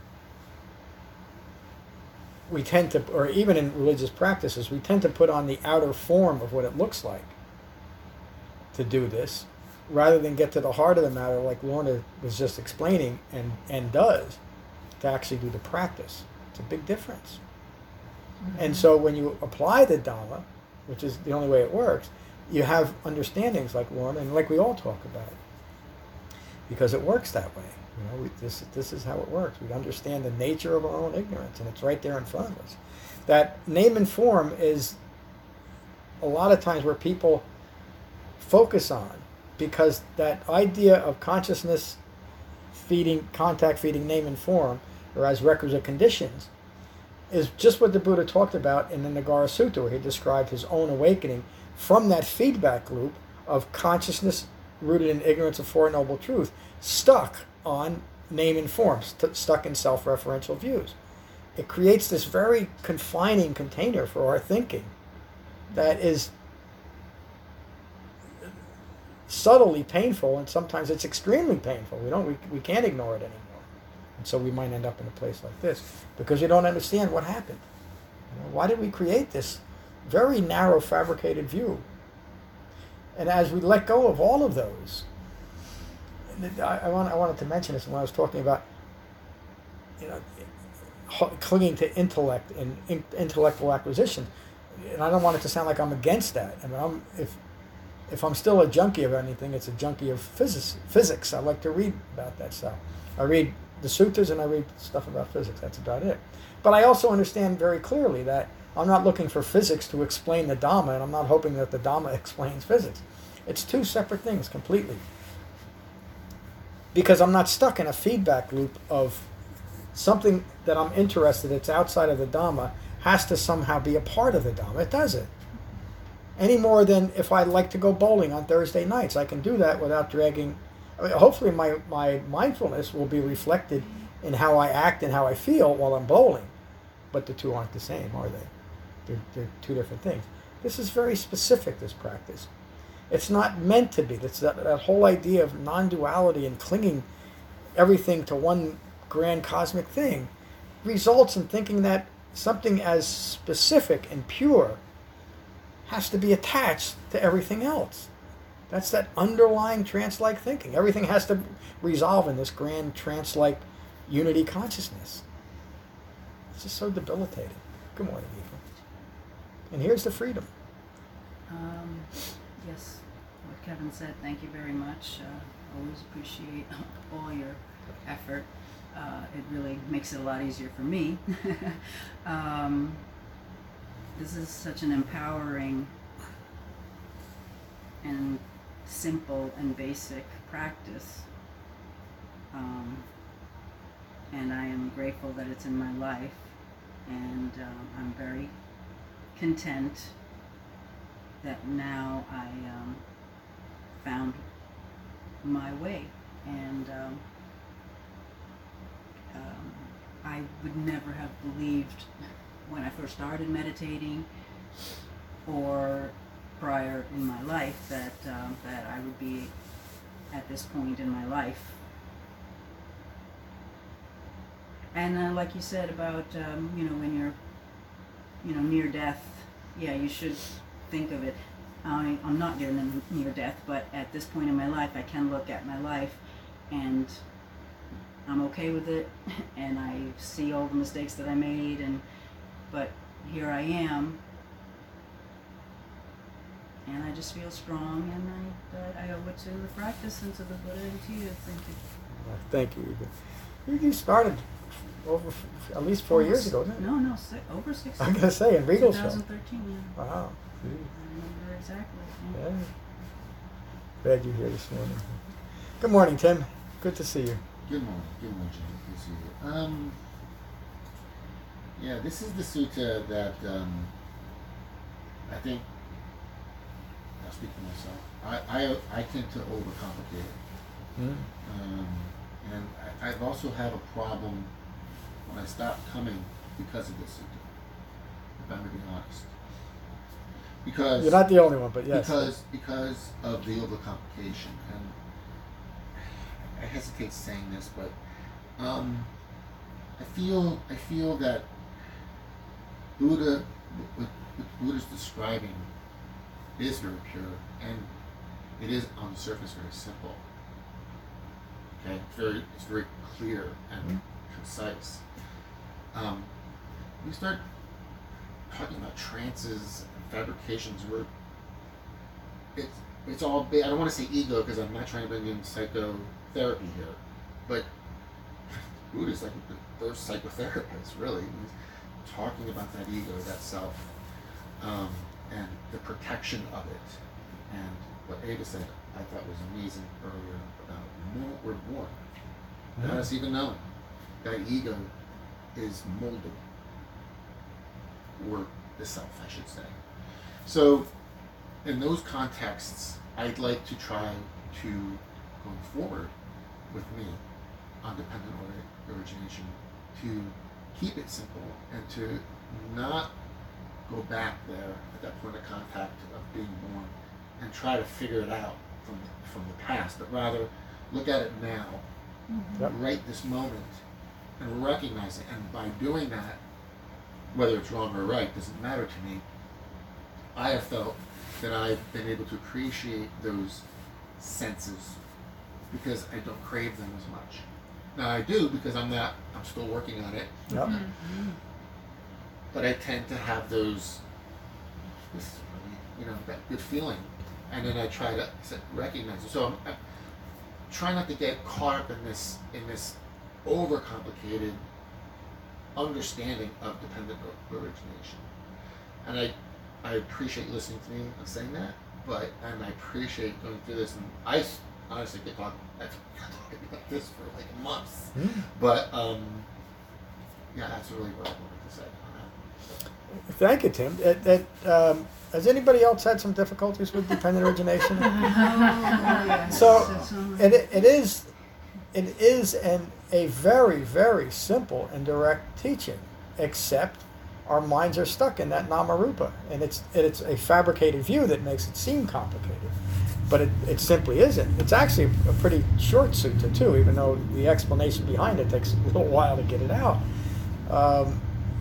we tend to, or even in religious practices, we tend to put on the outer form of what it looks like to do this, rather than get to the heart of the matter, like Lorna was just explaining and, and does, to actually do the practice. It's a big difference. Mm-hmm. And so when you apply the Dhamma, which is the only way it works, you have understandings like Lorna and like we all talk about, because it works that way. You know, we, this this is how it works. We understand the nature of our own ignorance, and it's right there in front of us. That name and form is a lot of times where people focus on, because that idea of consciousness feeding, contact feeding name and form, or as requisite conditions, is just what the Buddha talked about in the Nagara Sutta, where he described his own awakening from that feedback loop of consciousness rooted in ignorance of Four Noble Truth, stuck on name and form, st- stuck in self-referential views. It creates this very confining container for our thinking that is subtly painful, and sometimes it's extremely painful. We don't, we, we can't ignore it anymore. And so we might end up in a place like this because you don't understand what happened. You know, why did we create this very narrow fabricated view? And as we let go of all of those, and I, I, want, I wanted to mention this when I was talking about, you know, clinging to intellect and in, intellectual acquisition. And I don't want it to sound like I'm against that. I mean, I'm, if if I'm still a junkie of anything, it's a junkie of physics. Physics. I like to read about that stuff. I read the sutras and I read stuff about physics. That's about it. But I also understand very clearly that I'm not looking for physics to explain the Dhamma, and I'm not hoping that the Dhamma explains physics. It's two separate things completely. Because I'm not stuck in a feedback loop of something that I'm interested in that's outside of the Dhamma has to somehow be a part of the Dhamma. It doesn't. Any more than if I like to go bowling on Thursday nights. I can do that without dragging. I mean, hopefully my, my mindfulness will be reflected in how I act and how I feel while I'm bowling. But the two aren't the same, are they? They're, they're two different things. This is very specific, this practice. It's not meant to be. That's that, that whole idea of non-duality and clinging everything to one grand cosmic thing results in thinking that something as specific and pure has to be attached to everything else. That's that underlying trance-like thinking. Everything has to resolve in this grand trance-like unity consciousness. It's just so debilitating. Good morning, Eva. And here's the freedom. Um, yes, what Kevin said, thank you very much. Uh, always appreciate all your effort. Uh, it really makes it a lot easier for me. um, this is such an empowering and simple and basic practice. Um, and I am grateful that it's in my life. And um, I'm very content that now I um, found my way. And um, um, I would never have believed when I first started meditating or prior in my life that um, that I would be at this point in my life. And uh, like you said about um, you know when you're you know near death, yeah, you should think of it. I, I'm not near near death, but at this point in my life, I can look at my life, and I'm okay with it, and I see all the mistakes that I made, and but here I am, and I just feel strong, and I that I owe it to the practice and to the Buddha and to you. Thank you. Well, thank you. You, you started over f- at least four years ago, didn't you? No, no, si- over six. I'm gonna say in Regalsville. twenty thirteen. Yeah. Wow. I remember exactly. Yeah. Yeah. Glad you're here this morning. Good morning, Tim. Good to see you. Good morning. Good morning, Jim. Good to see you. Um, yeah, this is the sutta that um, I think, I'll speak for myself, I, I, I tend to overcomplicate it. Mm. Um, and I, I've also have a problem when I stop coming because of this sutta, if I'm to be honest. Because You're not the only one, but yes. because because of the overcomplication, and I hesitate saying this, but um, I feel I feel that Buddha, what, what Buddha's describing, is very pure, and it is on the surface very simple. Okay, it's very it's very clear and Mm-hmm. concise. Um, we start talking about trances and fabrications where it's it's all ba- I don't want to say ego because I'm not trying to bring in psychotherapy here, but Buddha's like the first psychotherapist, really. He's talking about that ego, that self, um, and the protection of it. And what Ada said, I thought was amazing earlier about mo- we're born, without us even knowing. That ego is molded, or the self, I should say. So, in those contexts, I'd like to try to, going forward with me, on dependent ori- origination, to keep it simple and to not go back there at that point of contact of being born and try to figure it out from the, from the past, but rather look at it now, Yep. right this moment, and recognize it. And by doing that, whether it's wrong or right doesn't matter to me. I have felt that I've been able to appreciate those senses because I don't crave them as much. Now I do because I'm not, I'm still working on it, Yep. but I tend to have those, this is really, you know, that good feeling. And then I try to s- recognize it. So I'm, I'm trying not to get caught up in this, in this overcomplicated understanding of dependent o- origination. And I, I appreciate listening to me and saying that, but, and I appreciate going through this, and I s- honestly could talk, I could talk about this for like months, Mm. but, um, yeah, that's really what I wanted to say on that. Thank you, Tim. It, it, um, has anybody else had some difficulties with dependent origination? Oh, yes. So, That's, um, it, it is, it is an, a very, very simple and direct teaching, except our minds are stuck in that Namarupa, and it's it's a fabricated view that makes it seem complicated, but it, it simply isn't. It's actually a pretty short sutta too, even though the explanation behind it takes a little while to get it out. Um,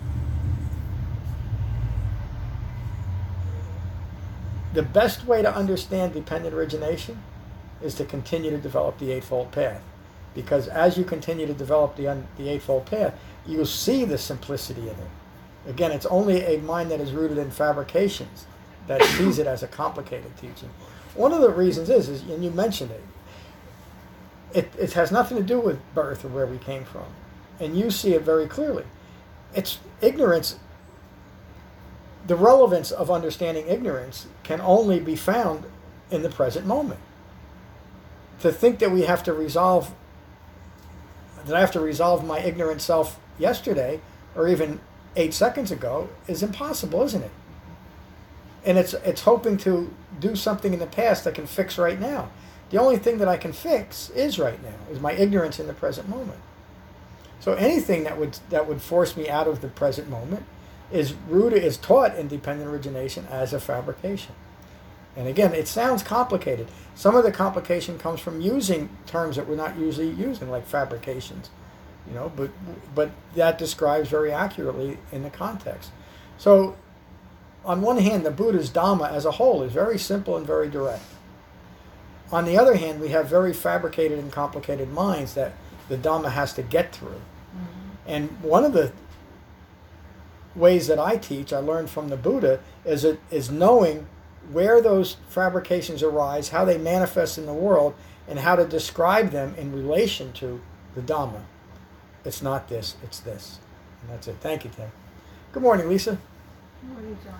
the best way to understand dependent origination is to continue to develop the Eightfold Path. Because as you continue to develop the, un- the Eightfold Path, you'll see the simplicity in it. Again, it's only a mind that is rooted in fabrications that sees it as a complicated teaching. One of the reasons is, is and you mentioned it, it, it has nothing to do with birth or where we came from. And you see it very clearly. It's ignorance. The relevance of understanding ignorance can only be found in the present moment. To think that we have to resolve, that I have to resolve my ignorant self yesterday or even eight seconds ago is impossible, isn't it? And it's it's hoping to do something in the past that can fix right now. The only thing that I can fix is right now, is my ignorance in the present moment. So anything that would that would force me out of the present moment is rooted, is taught in dependent origination as a fabrication. And again, it sounds complicated. Some of the complication comes from using terms that we're not usually using, like fabrications, you know, but but that describes very accurately in the context. So on one hand, the Buddha's Dhamma as a whole is very simple and very direct. On the other hand, we have very fabricated and complicated minds that the Dhamma has to get through. Mm-hmm. And one of the ways that I teach, I learned from the Buddha, is it is knowing where those fabrications arise, how they manifest in the world, and how to describe them in relation to the Dhamma. It's not this, it's this. And that's it. Thank you, Tim. Good morning, Lisa. Good morning, John.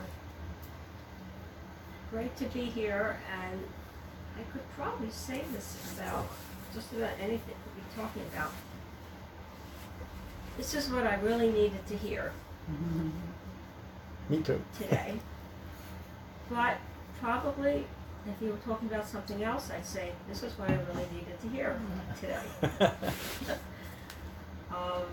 Great to be here, and I could probably say this about just about anything we're talking about. This is what I really needed to hear Me too. today. But probably, if you were talking about something else, I'd say this is what I really needed to hear today. um,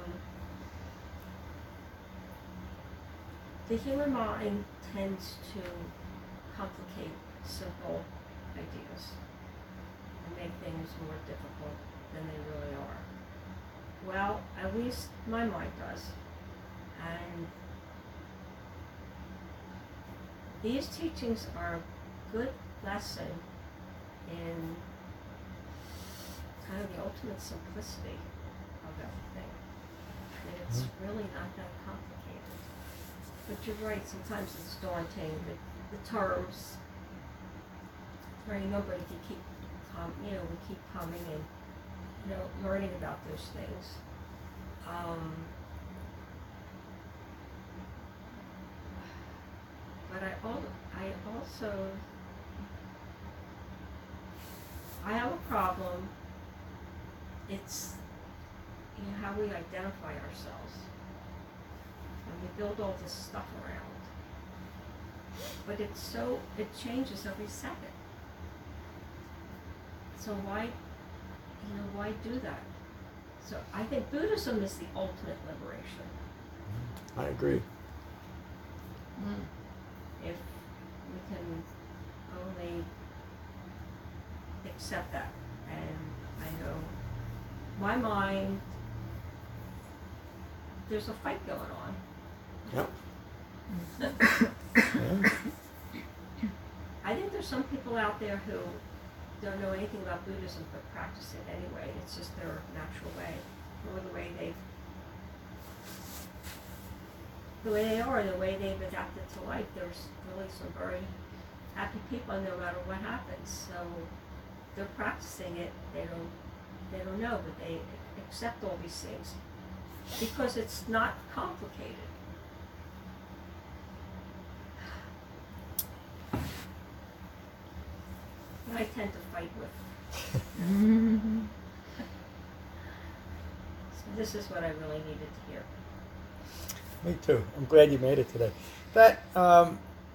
the human mind tends to complicate simple ideas and make things more difficult than they really are. Well, at least my mind does. And these teachings are a good lesson in kind of the ultimate simplicity of everything. And it's Mm-hmm. really not that complicated. But you're right, sometimes it's daunting, the, the terms. I remember if you keep, com- you know, we keep coming and, you know, learning about those things. Um, but I, al- I also, I have a problem. It's, you know, how we identify ourselves. And we build all this stuff around. But it's so, it changes every second. So why, you know, why do that? So I think Buddhism is the ultimate liberation. I agree. If we can only accept that. And I know my mind, there's a fight going on. Yep. Yeah. I think there's some people out there who don't know anything about Buddhism but practice it anyway. It's just their natural way, or the way they've, the way they are, the way they've adapted to life. There's really some very happy people no matter what happens. So they're practicing it. They don't, they don't know, but they accept all these things because it's not complicated. I tend to fight with. So this is what I really needed to hear. Me too. I'm glad you made it today. That um,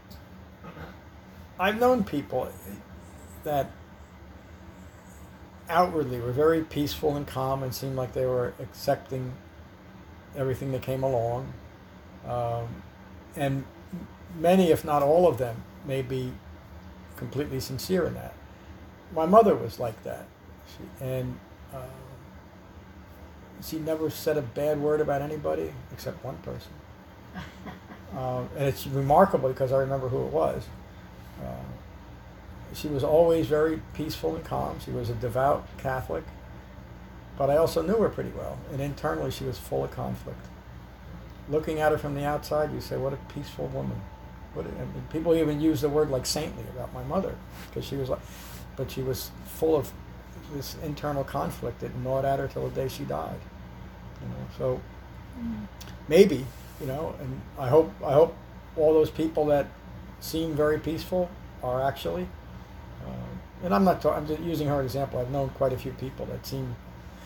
I've known people that outwardly were very peaceful and calm and seemed like they were accepting everything that came along, um, and many, if not all of them, may be completely sincere in that. My mother was like that, she, and uh, she never said a bad word about anybody except one person. um, and it's remarkable because I remember who it was. Uh, she was always very peaceful and calm. She was a devout Catholic, but I also knew her pretty well, and internally she was full of conflict. Looking at her from the outside, you say, what a peaceful woman. What a, I mean, people even use the word like saintly about my mother, because she was like, but she was full of this internal conflict that gnawed at her till the day she died. You know, so mm. maybe, you know, and I hope I hope all those people that seem very peaceful are actually. Uh, and I'm not. Ta- I'm just using her as an example. I've known quite a few people that seem.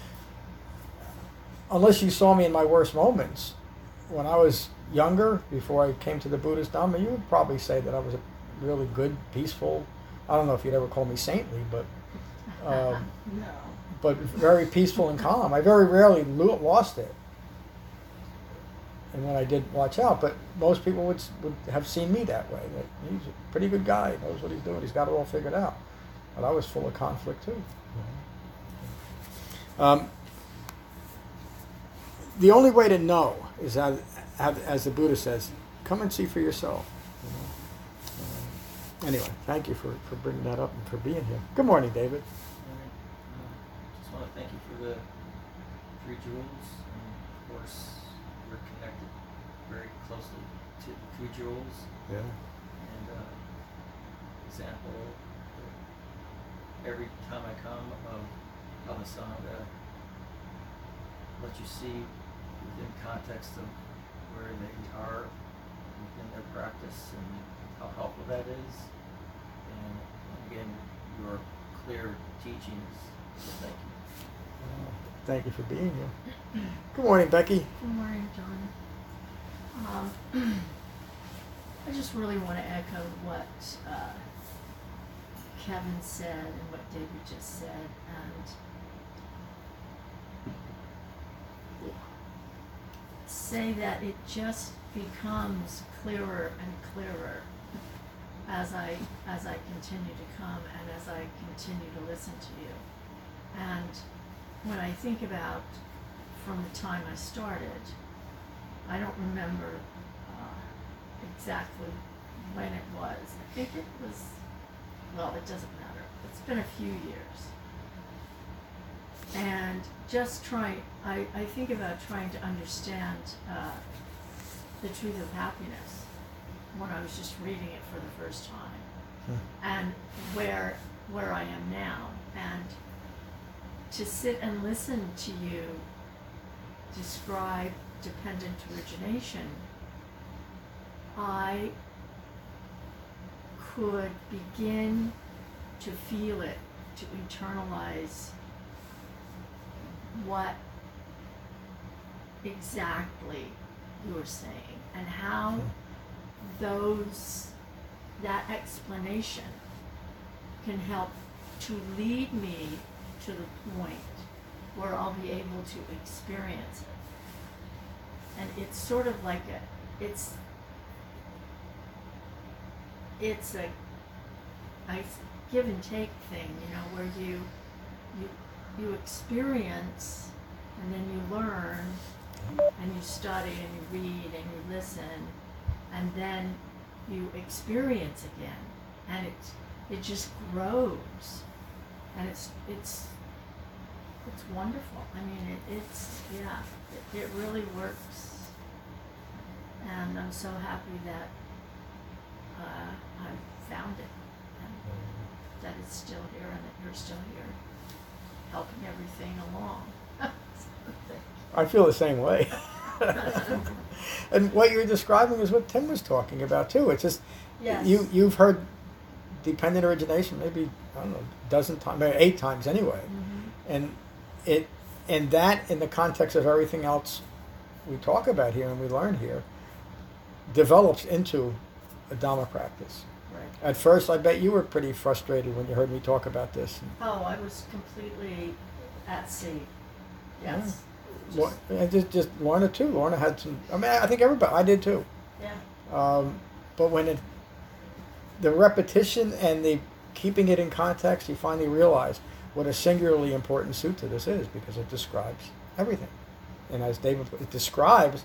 Unless you saw me in my worst moments, when I was younger, before I came to the Buddhist Dhamma, you would probably say that I was a really good, peaceful. I don't know if you'd ever call me saintly, but um, No. but very peaceful and calm. I very rarely lo- lost it, and when I did, watch out. But most people would would have seen me that way. That he's a pretty good guy, he knows what he's doing, he's got it all figured out. But I was full of conflict too. Um, the only way to know is, as, as the Buddha says, come and see for yourself. You know? anyway, thank you for, for bringing that up and for being here. Good morning, David. Alright, um, just want to thank you for the three jewels, and of course, we're connected very closely to the three jewels, Yeah. and uh, example, every time I come of Pavasanga, let you see within context of where they are within their practice and how helpful that is, and again, your clear teachings, so thank you. Uh, thank you for being here. Good morning, Becky. Good morning, John. Um, I just really want to echo what uh, Kevin said and what David just said, and say that it just becomes clearer and clearer as I as I continue to come and as I continue to listen to you. And when I think about from the time I started, I don't remember uh, exactly when it was. I think it was, well, it doesn't matter. It's been a few years. And just trying, I, I think about trying to understand uh, the truth of happiness when I was just reading it for the first time, Hmm. and where where I am now, and to sit and listen to you describe dependent origination, I could begin to feel it, to internalize what exactly you were saying, and how those, that explanation can help to lead me to the point where I'll be able to experience it. And it's sort of like a, it's, it's a, a give and take thing, you know, where you, you, you experience, and then you learn, and you study, and you read, and you listen, and then you experience again, and it, it just grows, and it's, it's, it's wonderful. I mean, it, it's, yeah, it, it really works, and I'm so happy that uh, I've found it, and that it's still here, and that you're still here, helping everything along. So, thank I feel the same way. And what you're describing is what Tim was talking about too. It's just Yes. you you've heard dependent origination maybe, I don't know, a dozen times, maybe eight times anyway, Mhm. and it and that in the context of everything else we talk about here and we learn here develops into a Dhamma practice. Right. At first, I bet you were pretty frustrated when you heard me talk about this. Oh, I was completely at sea. Yes. Well, and just, just Lorna too. Lorna had some. I mean, I think everybody. I did too. Yeah. Um, but when it, the repetition and the keeping it in context, you finally realize what a singularly important sutta this is, because it describes everything. And as David, it describes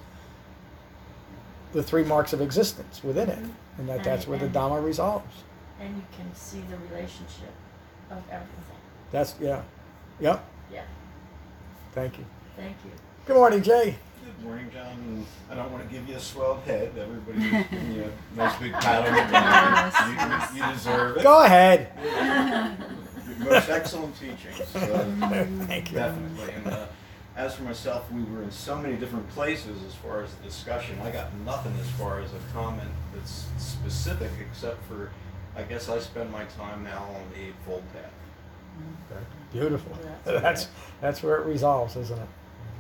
the three marks of existence within it, and that And- that's where the and- Dhamma resolves. And you can see the relationship of everything. That's yeah, yep. Yeah. Thank you. Thank you. Good morning, Jay. Good morning, John. I don't want to give you a swelled head. Everybody's giving you a nice big pat on the back. You, you deserve it. Go ahead. Your most excellent teachings. So, Thank you. definitely. And uh, as for myself, we were in so many different places as far as the discussion. I got nothing as far as a comment that's specific, except for, I guess I spend my time now on the Eightfold Path. Beautiful. That's That's that's where it resolves, isn't it?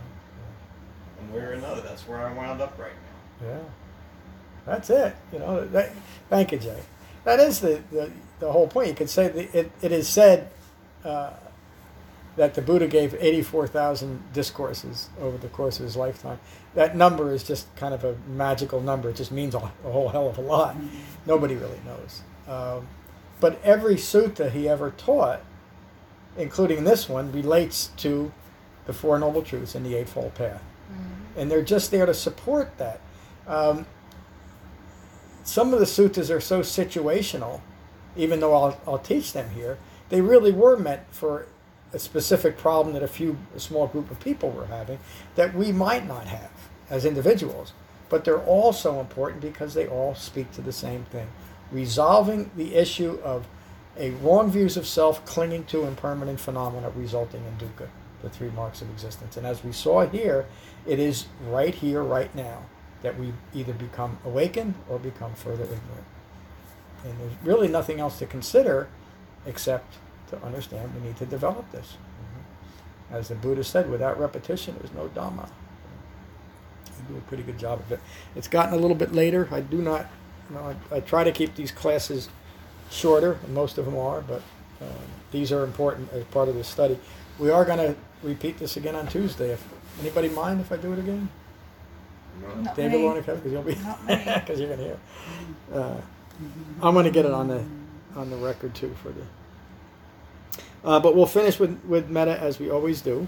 One way or another, that's where I wound up right now. Yeah. That's it. You know. That, thank you, Jay. That is the, the, the whole point. You could say that it, it is said uh, that the Buddha gave eighty-four thousand discourses over the course of his lifetime. That number is just kind of a magical number. It just means a, a whole hell of a lot. Nobody really knows. Um, but every sutta he ever taught, including this one, relates to the Four Noble Truths and the Eightfold Path. Mm-hmm. And they're just there to support that. Um, some of the suttas are so situational even though I'll, I'll teach them here, they really were meant for a specific problem that a few, a small group of people were having that we might not have as individuals. But they're also important because they all speak to the same thing. Resolving the issue of a wrong views of self clinging to impermanent phenomena resulting in dukkha, the three marks of existence. And as we saw here, it is right here, right now, that we either become awakened or become further ignorant. And there's really nothing else to consider except to understand we need to develop this. As the Buddha said, without repetition, there's no Dhamma. We do a pretty good job of it. It's gotten a little bit later. I do not, you know, I, I try to keep these classes shorter, and most of them are, but uh, these are important as part of this study. We are going to repeat this again on Tuesday. If anybody mind if I do it again? Not David, me. want to come? Because you'll be, Not me. because you're going to hear. Uh, I'm going to get it on the on the record too for the. Uh, but we'll finish with with metta as we always do.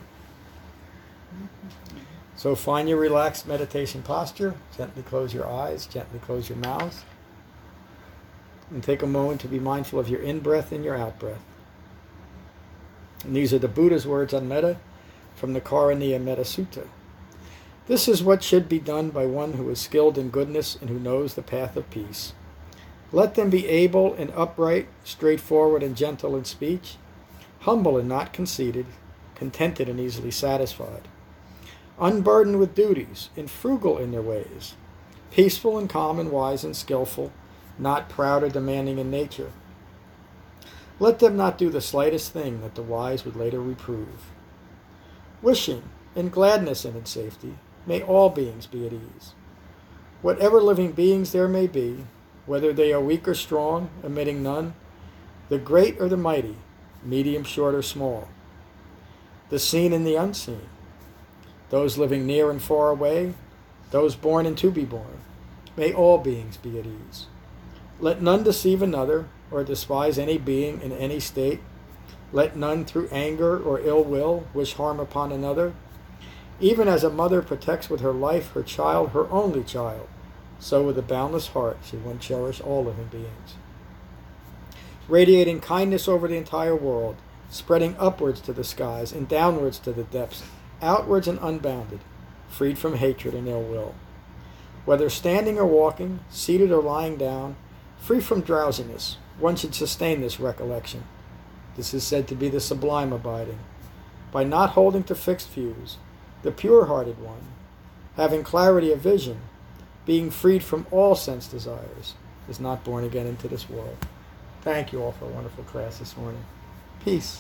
So find your relaxed meditation posture. Gently close your eyes. Gently close your mouth. And take a moment to be mindful of your in-breath and your out-breath. And these are the Buddha's words on metta from the Karaniya Metta Sutta. This is what should be done by one who is skilled in goodness and who knows the path of peace. Let them be able and upright, straightforward and gentle in speech, humble and not conceited, contented and easily satisfied, unburdened with duties and frugal in their ways, peaceful and calm and wise and skillful, not proud or demanding in nature. Let them not do the slightest thing that the wise would later reprove. Wishing, in gladness and in safety, may all beings be at ease. Whatever living beings there may be, whether they are weak or strong, omitting none, the great or the mighty, medium, short, or small, the seen and the unseen, those living near and far away, those born and to be born, may all beings be at ease. Let none deceive another or despise any being in any state. Let none through anger or ill will wish harm upon another. Even as a mother protects with her life her child, her only child, so with a boundless heart should one cherish all living beings. Radiating kindness over the entire world, spreading upwards to the skies and downwards to the depths, outwards and unbounded, freed from hatred and ill will. Whether standing or walking, seated or lying down, free from drowsiness, one should sustain this recollection. This is said to be the sublime abiding. By not holding to fixed views, the pure-hearted one, having clarity of vision, being freed from all sense desires, is not born again into this world. Thank you all for a wonderful class this morning. Peace.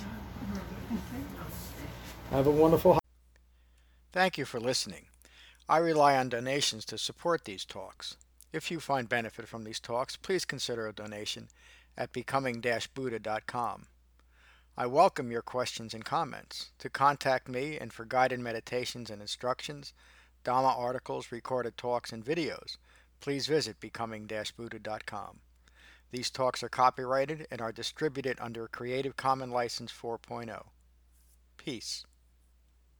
Have a wonderful. Thank you for listening. I rely on donations to support these talks. If you find benefit from these talks, please consider a donation at becoming dash buddha dot com. I welcome your questions and comments. To contact me and for guided meditations and instructions, Dhamma articles, recorded talks, and videos, please visit becoming dash buddha dot com. These talks are copyrighted and are distributed under a Creative Commons License four point oh. Peace.